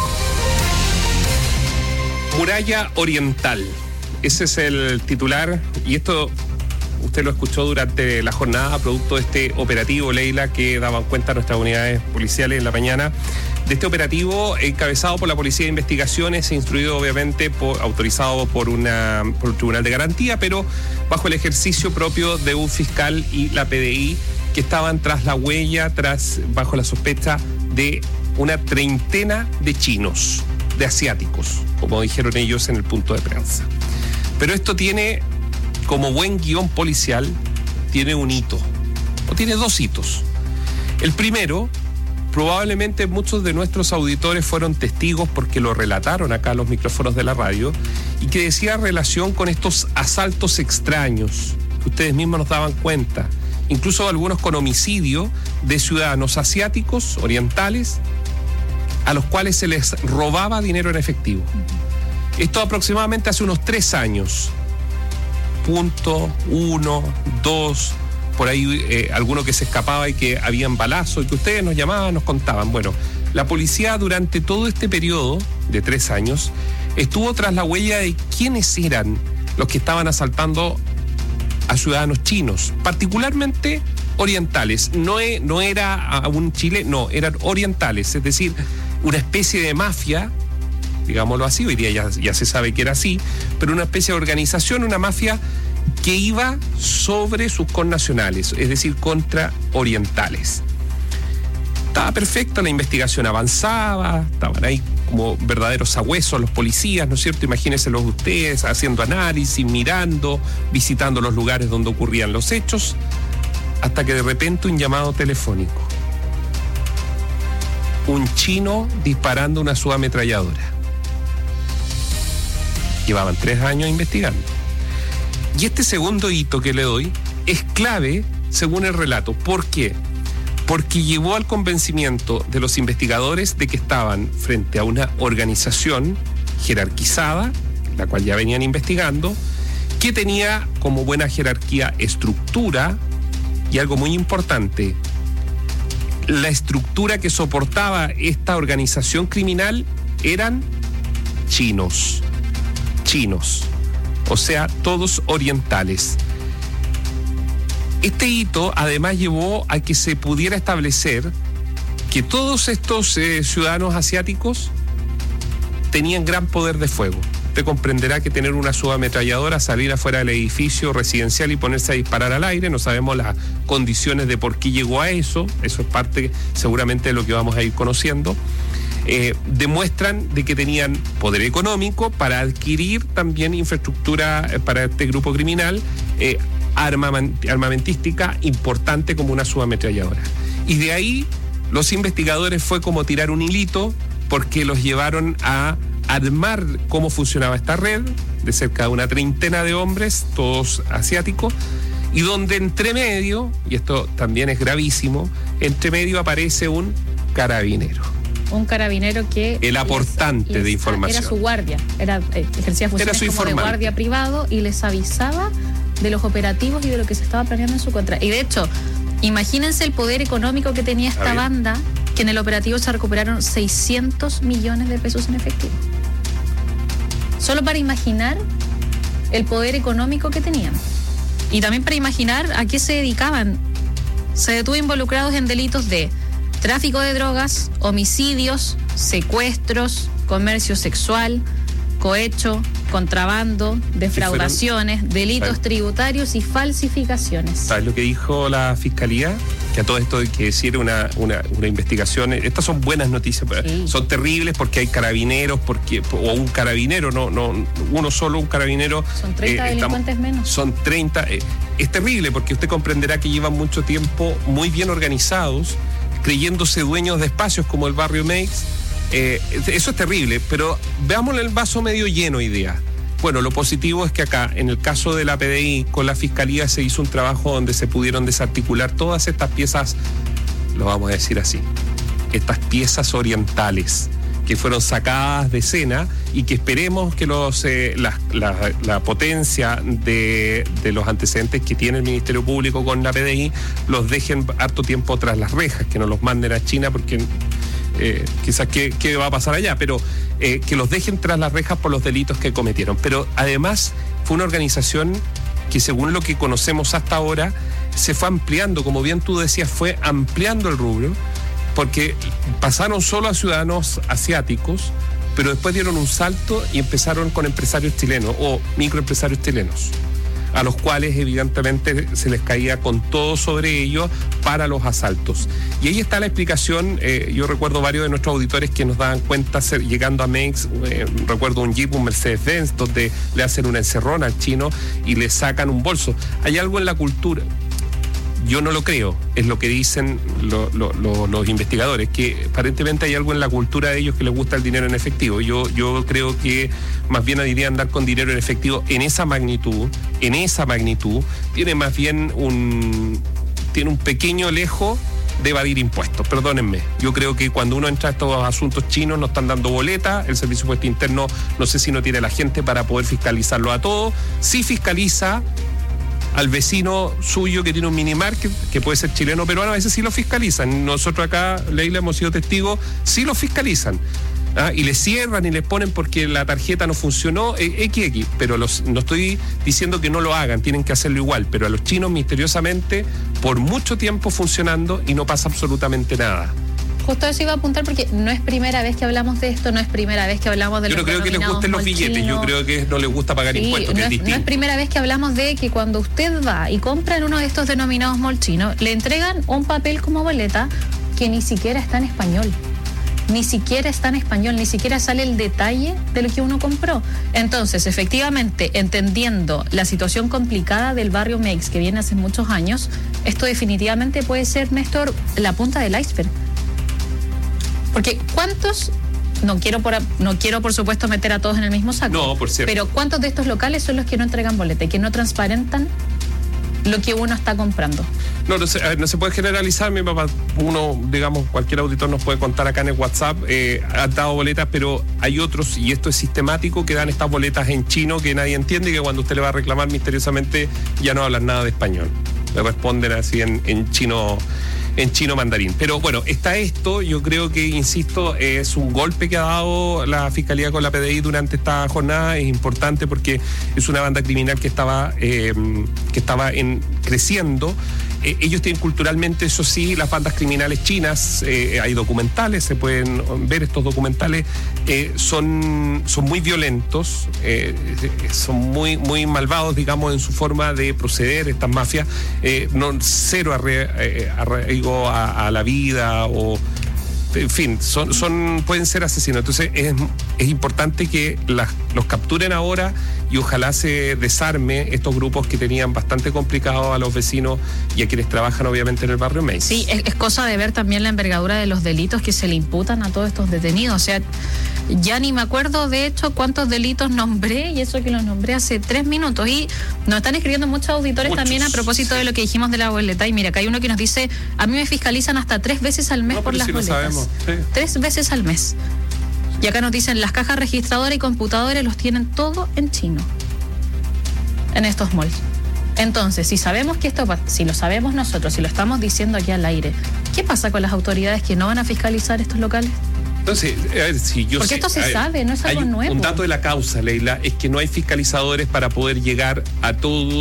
Speaker 22: Muralla Oriental, ese es el titular, y esto usted lo escuchó durante la jornada, producto de este operativo, Leila, que daban cuenta nuestras unidades policiales en la mañana, de este operativo encabezado por la Policía de Investigaciones e instruido obviamente autorizado por un tribunal de garantía, pero bajo el ejercicio propio de un fiscal y la PDI, que estaban tras la huella, bajo la sospecha de una treintena de chinos, de asiáticos, como dijeron ellos en el punto de prensa. Pero esto tiene, como buen guión policial, tiene un hito, o tiene 2 hitos. El primero, probablemente muchos de nuestros auditores fueron testigos porque lo relataron acá a los micrófonos de la radio, y que decía relación con estos asaltos extraños, que ustedes mismos nos daban cuenta, incluso algunos con homicidio de ciudadanos asiáticos, orientales, a los cuales se les robaba dinero en efectivo. Esto aproximadamente hace unos 3 años. Punto 1, 2, por ahí alguno que se escapaba y que habían balazos y que ustedes nos llamaban, nos contaban. Bueno, la policía durante todo este periodo de 3 años estuvo tras la huella de quiénes eran los que estaban asaltando a ciudadanos chinos, particularmente orientales. No era a un Chile, no, eran orientales, es decir, una especie de mafia, digámoslo así, hoy día ya se sabe que era así, pero una especie de organización, una mafia que iba sobre sus connacionales, es decir, contra orientales. Estaba perfecta, la investigación avanzaba, estaban ahí como verdaderos sabuesos los policías, ¿no es cierto? Imagínenselos ustedes haciendo análisis, mirando, visitando los lugares donde ocurrían los hechos, hasta que de repente un llamado telefónico. Un chino disparando una subametralladora. Llevaban 3 años investigando. Y este segundo hito que le doy es clave según el relato. ¿Por qué? Porque llevó al convencimiento de los investigadores de que estaban frente a una organización jerarquizada, la cual ya venían investigando, que tenía como buena jerarquía estructura y algo muy importante, la estructura que soportaba esta organización criminal eran chinos, o sea, todos orientales. Este hito además llevó a que se pudiera establecer que todos estos ciudadanos asiáticos tenían gran poder de fuego. Usted comprenderá que tener una subametralladora, salir afuera del edificio residencial y ponerse a disparar al aire, no sabemos las condiciones de por qué llegó a eso es parte seguramente de lo que vamos a ir conociendo, demuestran de que tenían poder económico para adquirir también infraestructura para este grupo criminal, armamentística importante como una subametralladora. Y de ahí los investigadores fue como tirar un hilito porque los llevaron a armar cómo funcionaba esta red de cerca de una treintena de hombres, todos asiáticos, y donde entre medio, y esto también es gravísimo, entre medio aparece un carabinero.
Speaker 23: Un carabinero que...
Speaker 22: El aportante de información.
Speaker 23: Era su guardia, ejercía funciones como de guardia privado y les avisaba de los operativos y de lo que se estaba planeando en su contra. Y de hecho, imagínense el poder económico que tenía esta banda, que en el operativo se recuperaron 600 millones de pesos en efectivo. Solo para imaginar el poder económico que tenían. Y también para imaginar a qué se dedicaban. Se detuvo involucrados en delitos de tráfico de drogas, homicidios, secuestros, comercio sexual, cohecho, contrabando, defraudaciones, delitos tributarios y falsificaciones.
Speaker 22: ¿Sabes lo que dijo la Fiscalía? Que a todo esto hay que decir una investigación. Estas son buenas noticias, son terribles porque hay carabineros, o un carabinero, no uno solo, un carabinero.
Speaker 23: Son 30 delincuentes menos.
Speaker 22: Son 30. Es terrible porque usted comprenderá que llevan mucho tiempo muy bien organizados, creyéndose dueños de espacios como el barrio Meix. Eso es terrible, pero veámosle el vaso medio lleno hoy día. Bueno, lo positivo es que acá, en el caso de la PDI, con la Fiscalía se hizo un trabajo donde se pudieron desarticular todas estas piezas, lo vamos a decir así, estas piezas orientales que fueron sacadas de escena y que esperemos que la potencia de los antecedentes que tiene el Ministerio Público con la PDI los dejen harto tiempo tras las rejas, que no los manden a China porque... quizás qué va a pasar allá, pero que los dejen tras las rejas por los delitos que cometieron. Pero además fue una organización que, según lo que conocemos hasta ahora, se fue ampliando, como bien tú decías, fue ampliando el rubro, porque pasaron solo a ciudadanos asiáticos, pero después dieron un salto y empezaron con empresarios chilenos o microempresarios chilenos, a los cuales evidentemente se les caía con todo sobre ellos para los asaltos. Y ahí está la explicación. Yo recuerdo varios de nuestros auditores que nos daban cuenta llegando a Meix, recuerdo un Jeep, un Mercedes-Benz, donde le hacen una encerrona al chino y le sacan un bolso. Hay algo en la cultura, yo no lo creo, es lo que dicen los investigadores, que aparentemente hay algo en la cultura de ellos que les gusta el dinero en efectivo. Yo creo que más bien debería andar con dinero en efectivo en esa magnitud, tiene más bien un pequeño lejos de evadir impuestos, perdónenme. Yo creo que cuando uno entra a estos asuntos chinos no están dando boleta, el Servicio de Impuesto Interno no sé si no tiene la gente para poder fiscalizarlo a todo. Sí fiscaliza al vecino suyo que tiene un mini market, que puede ser chileno o peruano, a veces sí lo fiscalizan. Nosotros acá, Leila, hemos sido testigos, sí lo fiscalizan. Y le cierran y les ponen porque la tarjeta no funcionó, XX, pero no estoy diciendo que no lo hagan, tienen que hacerlo igual, pero a los chinos misteriosamente, por mucho tiempo funcionando y no pasa absolutamente nada.
Speaker 23: Justo eso iba a apuntar porque no es primera vez que hablamos de esto, no es primera vez que hablamos de
Speaker 22: los denominados. Yo no creo que les gusten los billetes, yo creo que no les gusta pagar impuestos, que es distinto.
Speaker 23: No es primera vez que hablamos de que cuando usted va y compra en uno de estos denominados mall chinos, le entregan un papel como boleta que ni siquiera está en español. Ni siquiera está en español, ni siquiera sale el detalle de lo que uno compró. Entonces, efectivamente, entendiendo la situación complicada del barrio Meix que viene hace muchos años, esto definitivamente puede ser, Néstor, la punta del iceberg. Porque ¿cuántos? No quiero por supuesto meter a todos en el mismo saco.
Speaker 22: No, por cierto.
Speaker 23: Pero ¿cuántos de estos locales son los que no entregan boleta y que no transparentan lo que uno está comprando?
Speaker 22: No se puede generalizar, mi papá. Uno, digamos, cualquier auditor nos puede contar acá en el WhatsApp, han dado boletas, pero hay otros, y esto es sistemático, que dan estas boletas en chino que nadie entiende y que cuando usted le va a reclamar misteriosamente ya no hablan nada de español. Le responden así en chino mandarín. Pero bueno, está esto, yo creo que, insisto, es un golpe que ha dado la Fiscalía con la PDI durante esta jornada, es importante porque es una banda criminal que estaba creciendo. Ellos tienen culturalmente, eso sí, las bandas criminales chinas, hay documentales, se pueden ver estos documentales, son muy violentos, son muy malvados, digamos, en su forma de proceder, estas mafias, cero arraigo a la vida, o en fin, pueden ser asesinos. Entonces es importante que los capturen ahora, y ojalá se desarme estos grupos que tenían bastante complicado a los vecinos y a quienes trabajan obviamente en el barrio Mace.
Speaker 23: Sí, es cosa de ver también la envergadura de los delitos que se le imputan a todos estos detenidos. O sea, ya ni me acuerdo de hecho cuántos delitos nombré, y eso que los nombré hace 3 minutos. Y nos están escribiendo muchos auditores también a propósito de lo que dijimos de la boleta. Y mira, acá hay uno que nos dice: a mí me fiscalizan hasta 3 veces al mes por las boletas.
Speaker 22: Sabemos, sí.
Speaker 23: 3 veces al mes. Y acá nos dicen: las cajas registradoras y computadores los tienen todo en chino en estos malls. Entonces, si sabemos que esto, si lo sabemos nosotros, si lo estamos diciendo aquí al aire, ¿qué pasa con las autoridades que no van a fiscalizar estos locales?
Speaker 22: Entonces, a ver, si yo
Speaker 23: porque esto se sabe, no es algo nuevo.
Speaker 22: Un dato de la causa, Leila, es que no hay fiscalizadores para poder llegar a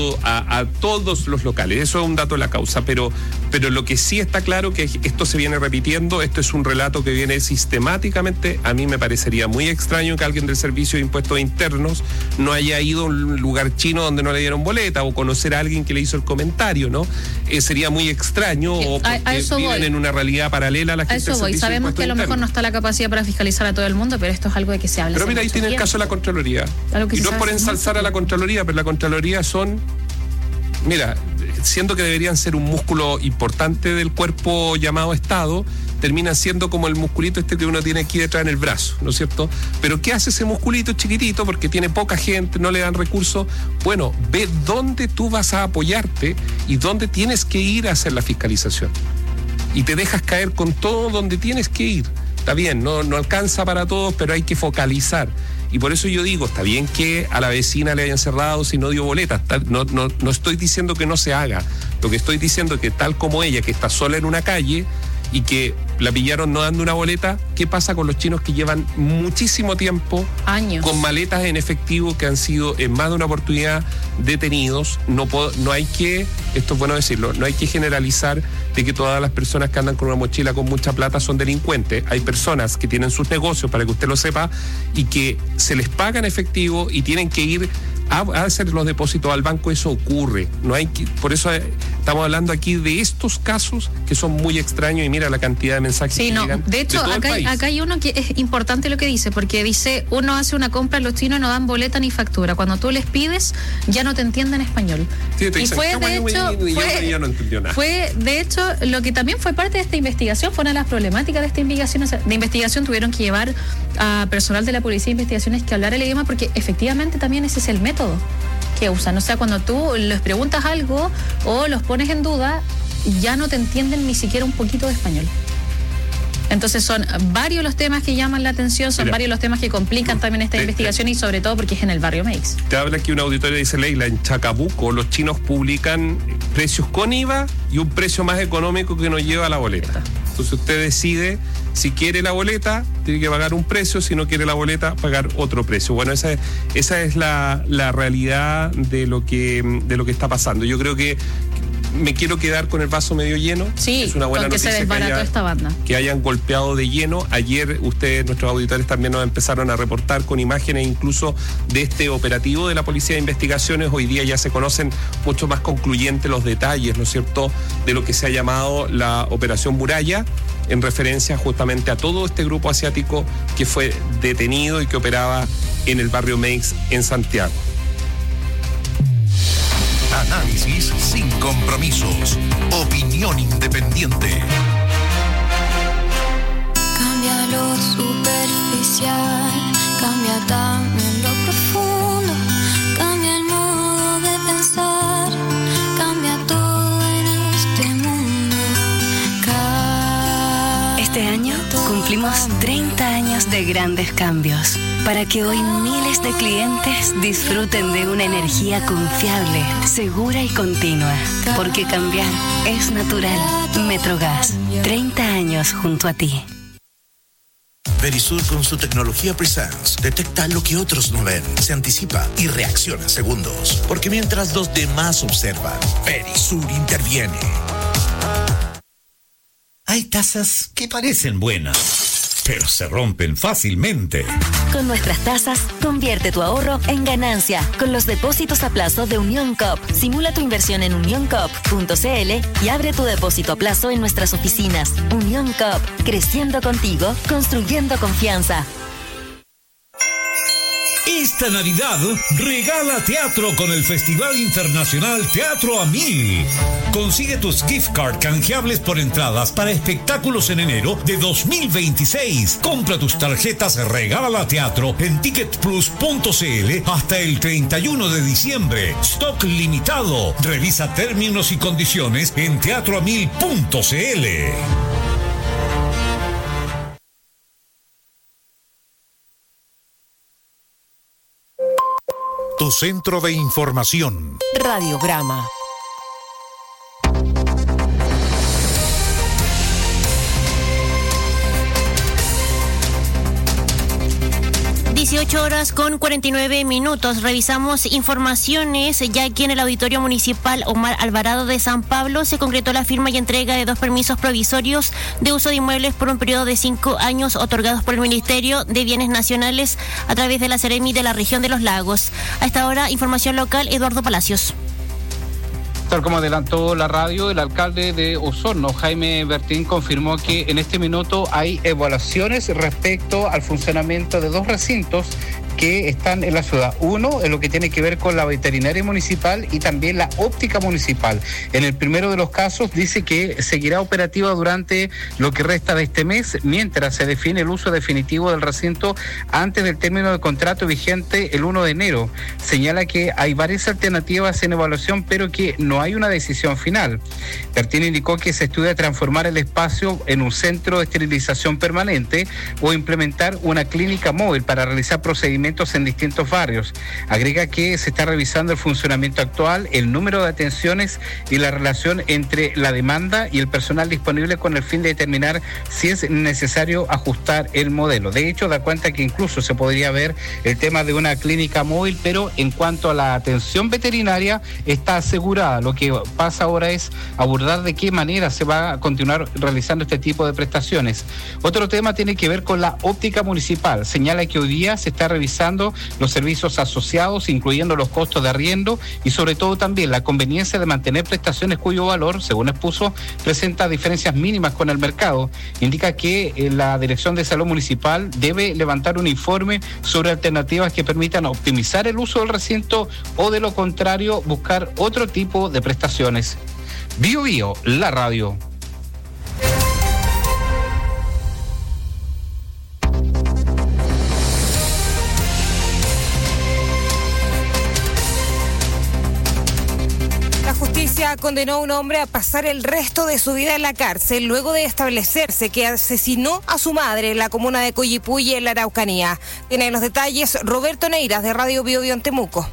Speaker 22: todos los locales. Eso es un dato de la causa, pero lo que sí está claro que esto se viene repitiendo, esto es un relato que viene sistemáticamente. A mí me parecería muy extraño que alguien del Servicio de Impuestos Internos no haya ido a un lugar chino donde no le dieron boleta, o conocer a alguien que le hizo el comentario, ¿no? Sería muy extraño, o porque viven en una realidad paralela a la gente del Servicio de Impuestos
Speaker 23: Sabemos que a lo mejor no está la capacidad para fiscalizar a todo el mundo, pero esto es algo de que se habla.
Speaker 22: Pero mira, ahí tiene el caso de la Contraloría. Y no es por ensalzar a la Contraloría, pero la Contraloría son, mira, siendo que deberían ser un músculo importante del cuerpo llamado Estado, terminan siendo como el musculito que uno tiene aquí detrás en el brazo, ¿no es cierto? Pero ¿qué hace ese musculito chiquitito? Porque tiene poca gente, no le dan recursos. Bueno, ve dónde tú vas a apoyarte y dónde tienes que ir a hacer la fiscalización. Y te dejas caer con todo donde tienes que ir. Está bien, no alcanza para todos, pero hay que focalizar. Y por eso yo digo, está bien que a la vecina le hayan cerrado si no dio boleta. No estoy diciendo que no se haga. Lo que estoy diciendo es que tal como ella, que está sola en una calle y que la pillaron no dando una boleta, ¿qué pasa con los chinos que llevan muchísimo tiempo,
Speaker 23: años,
Speaker 22: con maletas en efectivo, que han sido en más de una oportunidad detenidos? No hay que, esto es bueno decirlo, no hay que generalizar de que todas las personas que andan con una mochila con mucha plata son delincuentes. Hay personas que tienen sus negocios, para que usted lo sepa, y que se les paga en efectivo y tienen que ir a hacer los depósitos al banco. Eso ocurre. No hay que, por eso estamos hablando aquí de estos casos que son muy extraños, y mira la cantidad de mensajes que llegan.
Speaker 23: De hecho, acá hay uno que es importante lo que dice, porque dice: uno hace una compra, los chinos no dan boleta ni factura. Cuando tú les pides, ya no te entienden español.
Speaker 22: Sí, te dicen,
Speaker 23: fue de hecho lo que también fue parte de esta investigación, fue una de las problemáticas de esta investigación. Tuvieron que llevar a personal de la Policía de Investigaciones que hablara el idioma, porque efectivamente también ese es el método que usan. O sea, cuando tú les preguntas algo o los pones en duda, ya no te entienden ni siquiera un poquito de español. Entonces son varios los temas que llaman la atención, son varios los temas que complican también esta investigación, y sobre todo porque es en el barrio Meix.
Speaker 22: Te habla aquí una auditoría, dice Leila: en Chacabuco los chinos publican precios con IVA y un precio más económico que nos lleva a la boleta. Entonces usted decide si quiere la boleta, tiene que pagar un precio; si no quiere la boleta, pagar otro precio. Bueno, esa es la realidad de lo que está pasando. Yo creo que me quiero quedar con el vaso medio lleno.
Speaker 23: Sí,
Speaker 22: es una buena
Speaker 23: con que
Speaker 22: noticia
Speaker 23: se desbarató esta banda.
Speaker 22: Que hayan golpeado de lleno. Ayer nuestros auditores también nos empezaron a reportar con imágenes incluso de este operativo de la Policía de Investigaciones. Hoy día ya se conocen mucho más concluyentes los detalles, ¿no es cierto?, de lo que se ha llamado la Operación Muralla, en referencia justamente a todo este grupo asiático que fue detenido y que operaba en el barrio Meix en Santiago.
Speaker 16: Análisis sin compromisos. Opinión independiente.
Speaker 3: Cambia lo superficial, cambia también lo profundo, cambia el modo de pensar, cambia todo en este mundo.
Speaker 4: Este año cumplimos 30 años de grandes cambios, para que hoy miles de clientes disfruten de una energía confiable, segura y continua. Porque cambiar es natural. Metrogas, 30 años junto a ti.
Speaker 5: Verisur, con su tecnología Presence, detecta lo que otros no ven, se anticipa y reacciona en segundos. Porque mientras los demás observan, Verisur interviene.
Speaker 6: Hay tazas que parecen buenas, pero se rompen fácilmente.
Speaker 4: Con nuestras tasas, convierte tu ahorro en ganancia con los depósitos a plazo de Unión Coop. Simula tu inversión en unioncoop.cl y abre tu depósito a plazo en nuestras oficinas. Unión Coop, creciendo contigo, construyendo confianza.
Speaker 6: Esta Navidad regala teatro con el Festival Internacional Teatro a 1000. Consigue tus gift card canjeables por entradas para espectáculos en enero de 2026. Compra tus tarjetas Regala Teatro en ticketplus.cl hasta el 31 de diciembre. Stock limitado. Revisa términos y condiciones en teatroa1000.cl.
Speaker 16: Tu centro de información.
Speaker 12: Radiograma.
Speaker 7: 18 horas con 49 minutos. Revisamos informaciones. Ya aquí en el Auditorio Municipal Omar Alvarado de San Pablo se concretó la firma y entrega de 2 permisos provisorios de uso de inmuebles por un periodo de 5 años otorgados por el Ministerio de Bienes Nacionales a través de la Seremi de la región de Los Lagos. A esta hora, información local, Eduardo Palacios.
Speaker 8: Tal como adelantó la radio, el alcalde de Osorno, Jaime Bertín, confirmó que en este minuto hay evaluaciones respecto al funcionamiento de 2 recintos que están en la ciudad. Uno, en lo que tiene que ver con la veterinaria municipal y también la óptica municipal. En el primero de los casos dice que seguirá operativa durante lo que resta de este mes, mientras se define el uso definitivo del recinto antes del término del contrato vigente el 1 de enero. Señala que hay varias alternativas en evaluación, pero que no hay una decisión final. Bertín indicó que se estudia transformar el espacio en un centro de esterilización permanente o implementar una clínica móvil para realizar procedimientos en distintos barrios. Agrega que se está revisando el funcionamiento actual, el número de atenciones y la relación entre la demanda y el personal disponible con el fin de determinar si es necesario ajustar el modelo. De hecho, da cuenta que incluso se podría ver el tema de una clínica móvil, pero en cuanto a la atención veterinaria está asegurada. Lo que pasa ahora es abordar de qué manera se va a continuar realizando este tipo de prestaciones. Otro tema tiene que ver con la óptica municipal. Señala que hoy día se está revisando los servicios asociados, incluyendo los costos de arriendo y sobre todo también la conveniencia de mantener prestaciones cuyo valor, según expuso, presenta diferencias mínimas con el mercado. Indica que la Dirección de Salud Municipal debe levantar un informe sobre alternativas que permitan optimizar el uso del recinto o, de lo contrario, buscar otro tipo de prestaciones. Bio Bio, la radio.
Speaker 9: Condenó a un hombre a pasar el resto de su vida en la cárcel luego de establecerse que asesinó a su madre en la comuna de Coyipulli, en la Araucanía. Tiene los detalles Roberto Neiras, de Radio Bio Bio en Temuco.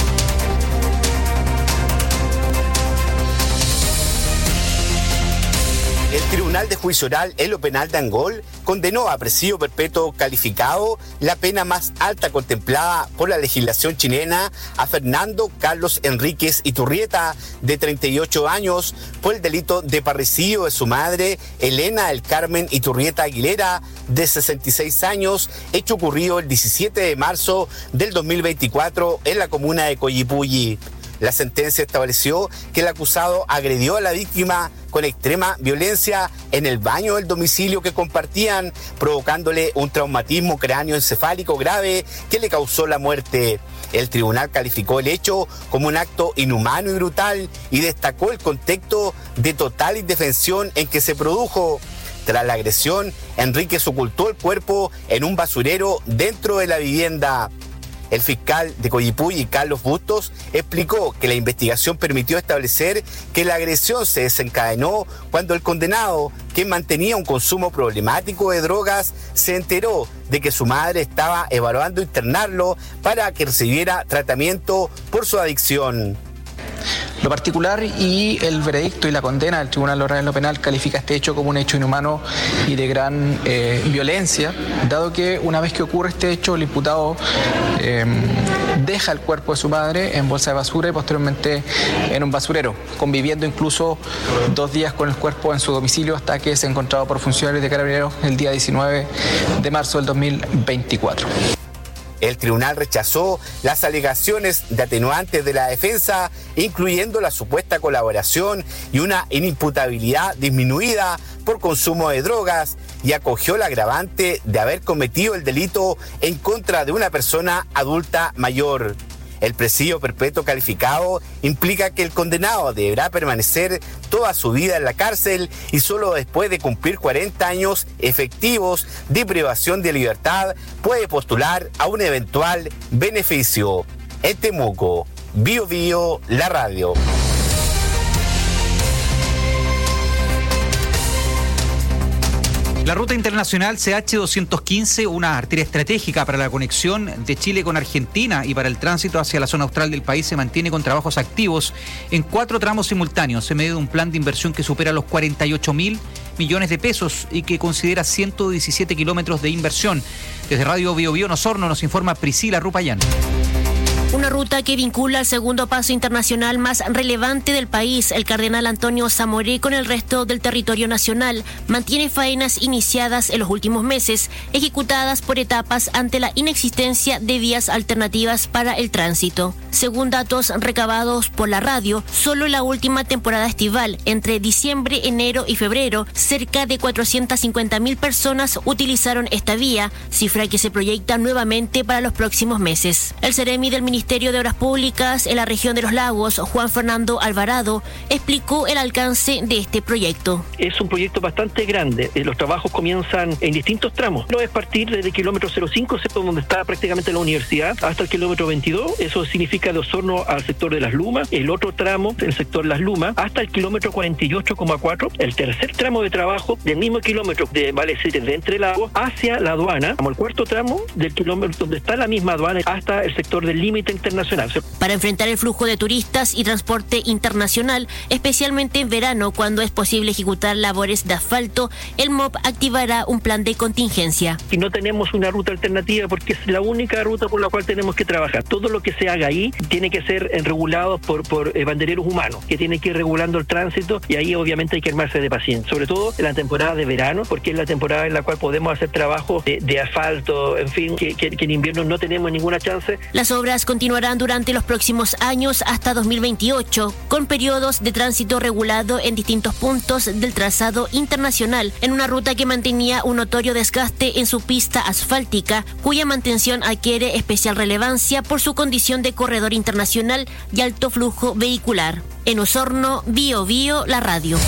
Speaker 10: El Tribunal de Juicio Oral en lo Penal de Angol condenó a presidio perpetuo calificado, la pena más alta contemplada por la legislación chilena, a Fernando Carlos Enríquez Iturrieta, de 38 años, por el delito de parricidio de su madre, Elena del Carmen Iturrieta Aguilera, de 66 años, hecho ocurrido el 17 de marzo del 2024 en la comuna de Coyipulli. La sentencia estableció que el acusado agredió a la víctima con extrema violencia en el baño del domicilio que compartían, provocándole un traumatismo cráneoencefálico grave que le causó la muerte. El tribunal calificó el hecho como un acto inhumano y brutal y destacó el contexto de total indefensión en que se produjo. Tras la agresión, Enríquez ocultó el cuerpo en un basurero dentro de la vivienda. El fiscal de Coyipulli, Carlos Bustos, explicó que la investigación permitió establecer que la agresión se desencadenó cuando el condenado, que mantenía un consumo problemático de drogas, se enteró de que su madre estaba evaluando internarlo para que recibiera tratamiento por su adicción.
Speaker 11: Lo particular y el veredicto y la condena del Tribunal Oral en lo Penal califica este hecho como un hecho inhumano y de gran violencia, dado que una vez que ocurre este hecho, el imputado deja el cuerpo de su madre en bolsa de basura y posteriormente en un basurero, conviviendo incluso 2 días con el cuerpo en su domicilio hasta que es encontrado por funcionarios de Carabineros el día 19 de marzo del 2024.
Speaker 10: El tribunal rechazó las alegaciones de atenuantes de la defensa, incluyendo la supuesta colaboración y una inimputabilidad disminuida por consumo de drogas, y acogió el agravante de haber cometido el delito en contra de una persona adulta mayor. El presidio perpetuo calificado implica que el condenado deberá permanecer toda su vida en la cárcel y solo después de cumplir 40 años efectivos de privación de libertad puede postular a un eventual beneficio. En Temuco, Bio Bio, la radio.
Speaker 13: La ruta internacional CH215, una arteria estratégica para la conexión de Chile con Argentina y para el tránsito hacia la zona austral del país, se mantiene con trabajos activos en 4 tramos simultáneos en medio de un plan de inversión que supera los 48.000 millones de pesos y que considera 117 kilómetros de inversión. Desde Radio Bio Bio en Osorno nos informa Priscila Rupayán.
Speaker 7: Una ruta que vincula el segundo paso internacional más relevante del país, el Cardenal Antonio Zamoré, con el resto del territorio nacional. Mantiene faenas iniciadas en los últimos meses, ejecutadas por etapas ante la inexistencia de vías alternativas para el tránsito. Según datos recabados por la radio, solo en la última temporada estival, entre diciembre, enero y febrero, cerca de 450.000 personas utilizaron esta vía, cifra que se proyecta nuevamente para los próximos meses. El Seremi del Ministerio de Obras Públicas en la región de los Lagos, Juan Fernando Alvarado, explicó el alcance de este proyecto.
Speaker 14: Es un proyecto bastante grande. Los trabajos comienzan en distintos tramos. No es partir desde el kilómetro 05, donde está prácticamente la universidad, hasta el kilómetro 22. Eso significa de Osorno al sector de Las Lumas. El otro tramo, el sector Las Lumas, hasta el kilómetro 48,4. El tercer tramo de trabajo del mismo kilómetro de de Entre Lagos hacia la aduana. Como el cuarto tramo del kilómetro donde está la misma aduana hasta el sector del límite internacional.
Speaker 7: Para enfrentar el flujo de turistas y transporte internacional, especialmente en verano, cuando es posible ejecutar labores de asfalto, el MOP activará un plan de contingencia.
Speaker 14: Y no tenemos una ruta alternativa porque es la única ruta por la cual tenemos que trabajar. Todo lo que se haga ahí tiene que ser regulado por bandereros humanos, que tienen que ir regulando el tránsito, y ahí obviamente hay que armarse de paciencia, sobre todo en la temporada de verano, porque es la temporada en la cual podemos hacer trabajo de asfalto, en fin, que en invierno no tenemos ninguna chance.
Speaker 7: Las obras continuarán durante los próximos años hasta 2028, con periodos de tránsito regulado en distintos puntos del trazado internacional, en una ruta que mantenía un notorio desgaste en su pista asfáltica, cuya mantención adquiere especial relevancia por su condición de corredor internacional y alto flujo vehicular. En Osorno, Bio Bio, la radio.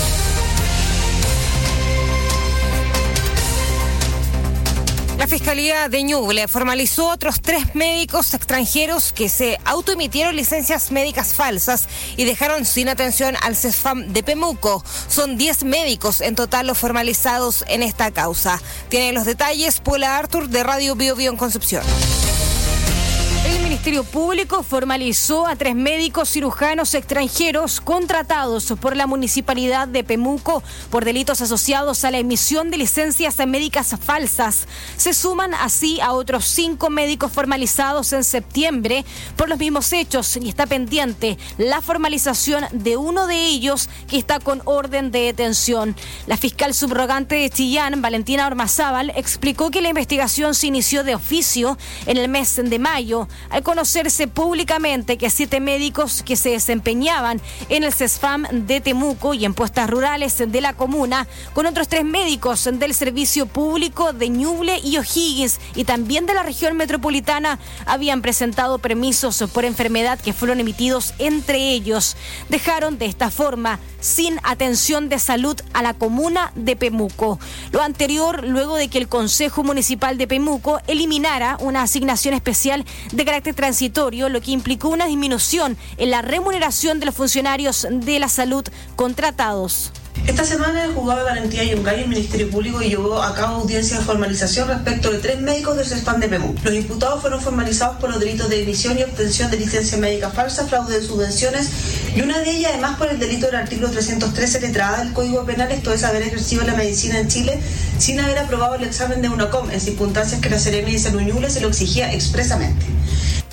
Speaker 9: La Fiscalía de Ñuble formalizó otros 3 médicos extranjeros que se autoemitieron licencias médicas falsas y dejaron sin atención al CESFAM de Temuco. Son 10 médicos en total los formalizados en esta causa. Tiene los detalles Paula Artur de Radio Bio Bio en Concepción.
Speaker 15: El Ministerio Público formalizó a 3 médicos cirujanos extranjeros contratados por la Municipalidad de Temuco por delitos asociados a la emisión de licencias médicas falsas. Se suman así a otros 5 médicos formalizados en septiembre por los mismos hechos, y está pendiente la formalización de uno de ellos, que está con orden de detención. La fiscal subrogante de Chillán, Valentina Ormazábal, explicó que la investigación se inició de oficio en el mes de mayo, al conocerse públicamente que 7 médicos que se desempeñaban en el CESFAM de Temuco y en puestas rurales de la comuna, con otros 3 médicos del Servicio Público de Ñuble y O'Higgins y también de la región metropolitana, habían presentado permisos por enfermedad que fueron emitidos entre ellos. Dejaron de esta forma sin atención de salud a la comuna de Temuco. Lo anterior luego de que el Consejo Municipal de Temuco eliminara una asignación especial de carácter transitorio, lo que implicó una disminución en la remuneración de los funcionarios de la salud contratados.
Speaker 1: Esta semana el Juzgado de Garantía Yungay y el Ministerio Público llevó a cabo audiencia de formalización respecto de 3 médicos del CESFAM de Temuco. Los imputados fueron formalizados por los delitos de emisión y obtención de licencia médica falsa, fraude de subvenciones, y una de ellas además por el delito del artículo 313 letrada del Código Penal, esto es haber ejercido la medicina en Chile sin haber aprobado el examen de UNOCOM, en circunstancias que la Seremi de Salud Ñuble se lo exigía expresamente.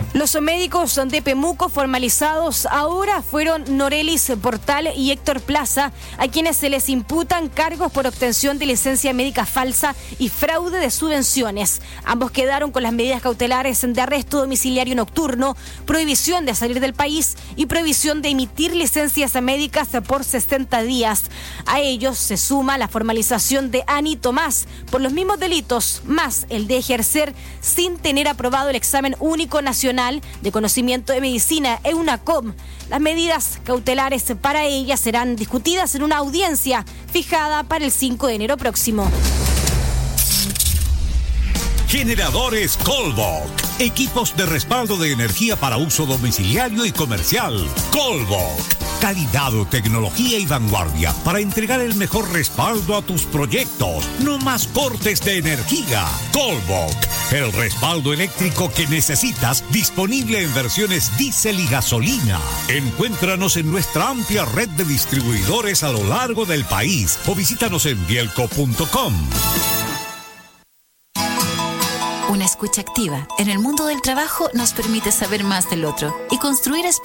Speaker 15: Los médicos de Pemuco formalizados ahora fueron Norelis Portal y Héctor Plaza, a quienes se les imputan cargos por obtención de licencia médica falsa y fraude de subvenciones. Ambos quedaron con las medidas cautelares de arresto domiciliario nocturno, prohibición de salir del país y prohibición de emitir licencias médicas por 60 días. A ellos se suma la formalización de Ani Tomás por los mismos delitos, más el de ejercer sin tener aprobado el examen único nacional de conocimiento de medicina EUNACOM. Las medidas cautelares para ella serán discutidas en una audiencia fijada para el 5 de enero próximo.
Speaker 6: Generadores Colbok. Equipos de respaldo de energía para uso domiciliario y comercial. Colbok. Calidad, tecnología y vanguardia para entregar el mejor respaldo a tus proyectos. No más cortes de energía. Colbok. El respaldo eléctrico que necesitas, disponible en versiones diésel y gasolina. Encuéntranos en nuestra amplia red de distribuidores a lo largo del país o visítanos en bielco.com.
Speaker 17: Una escucha activa en el mundo del trabajo nos permite saber más del otro y construir espacios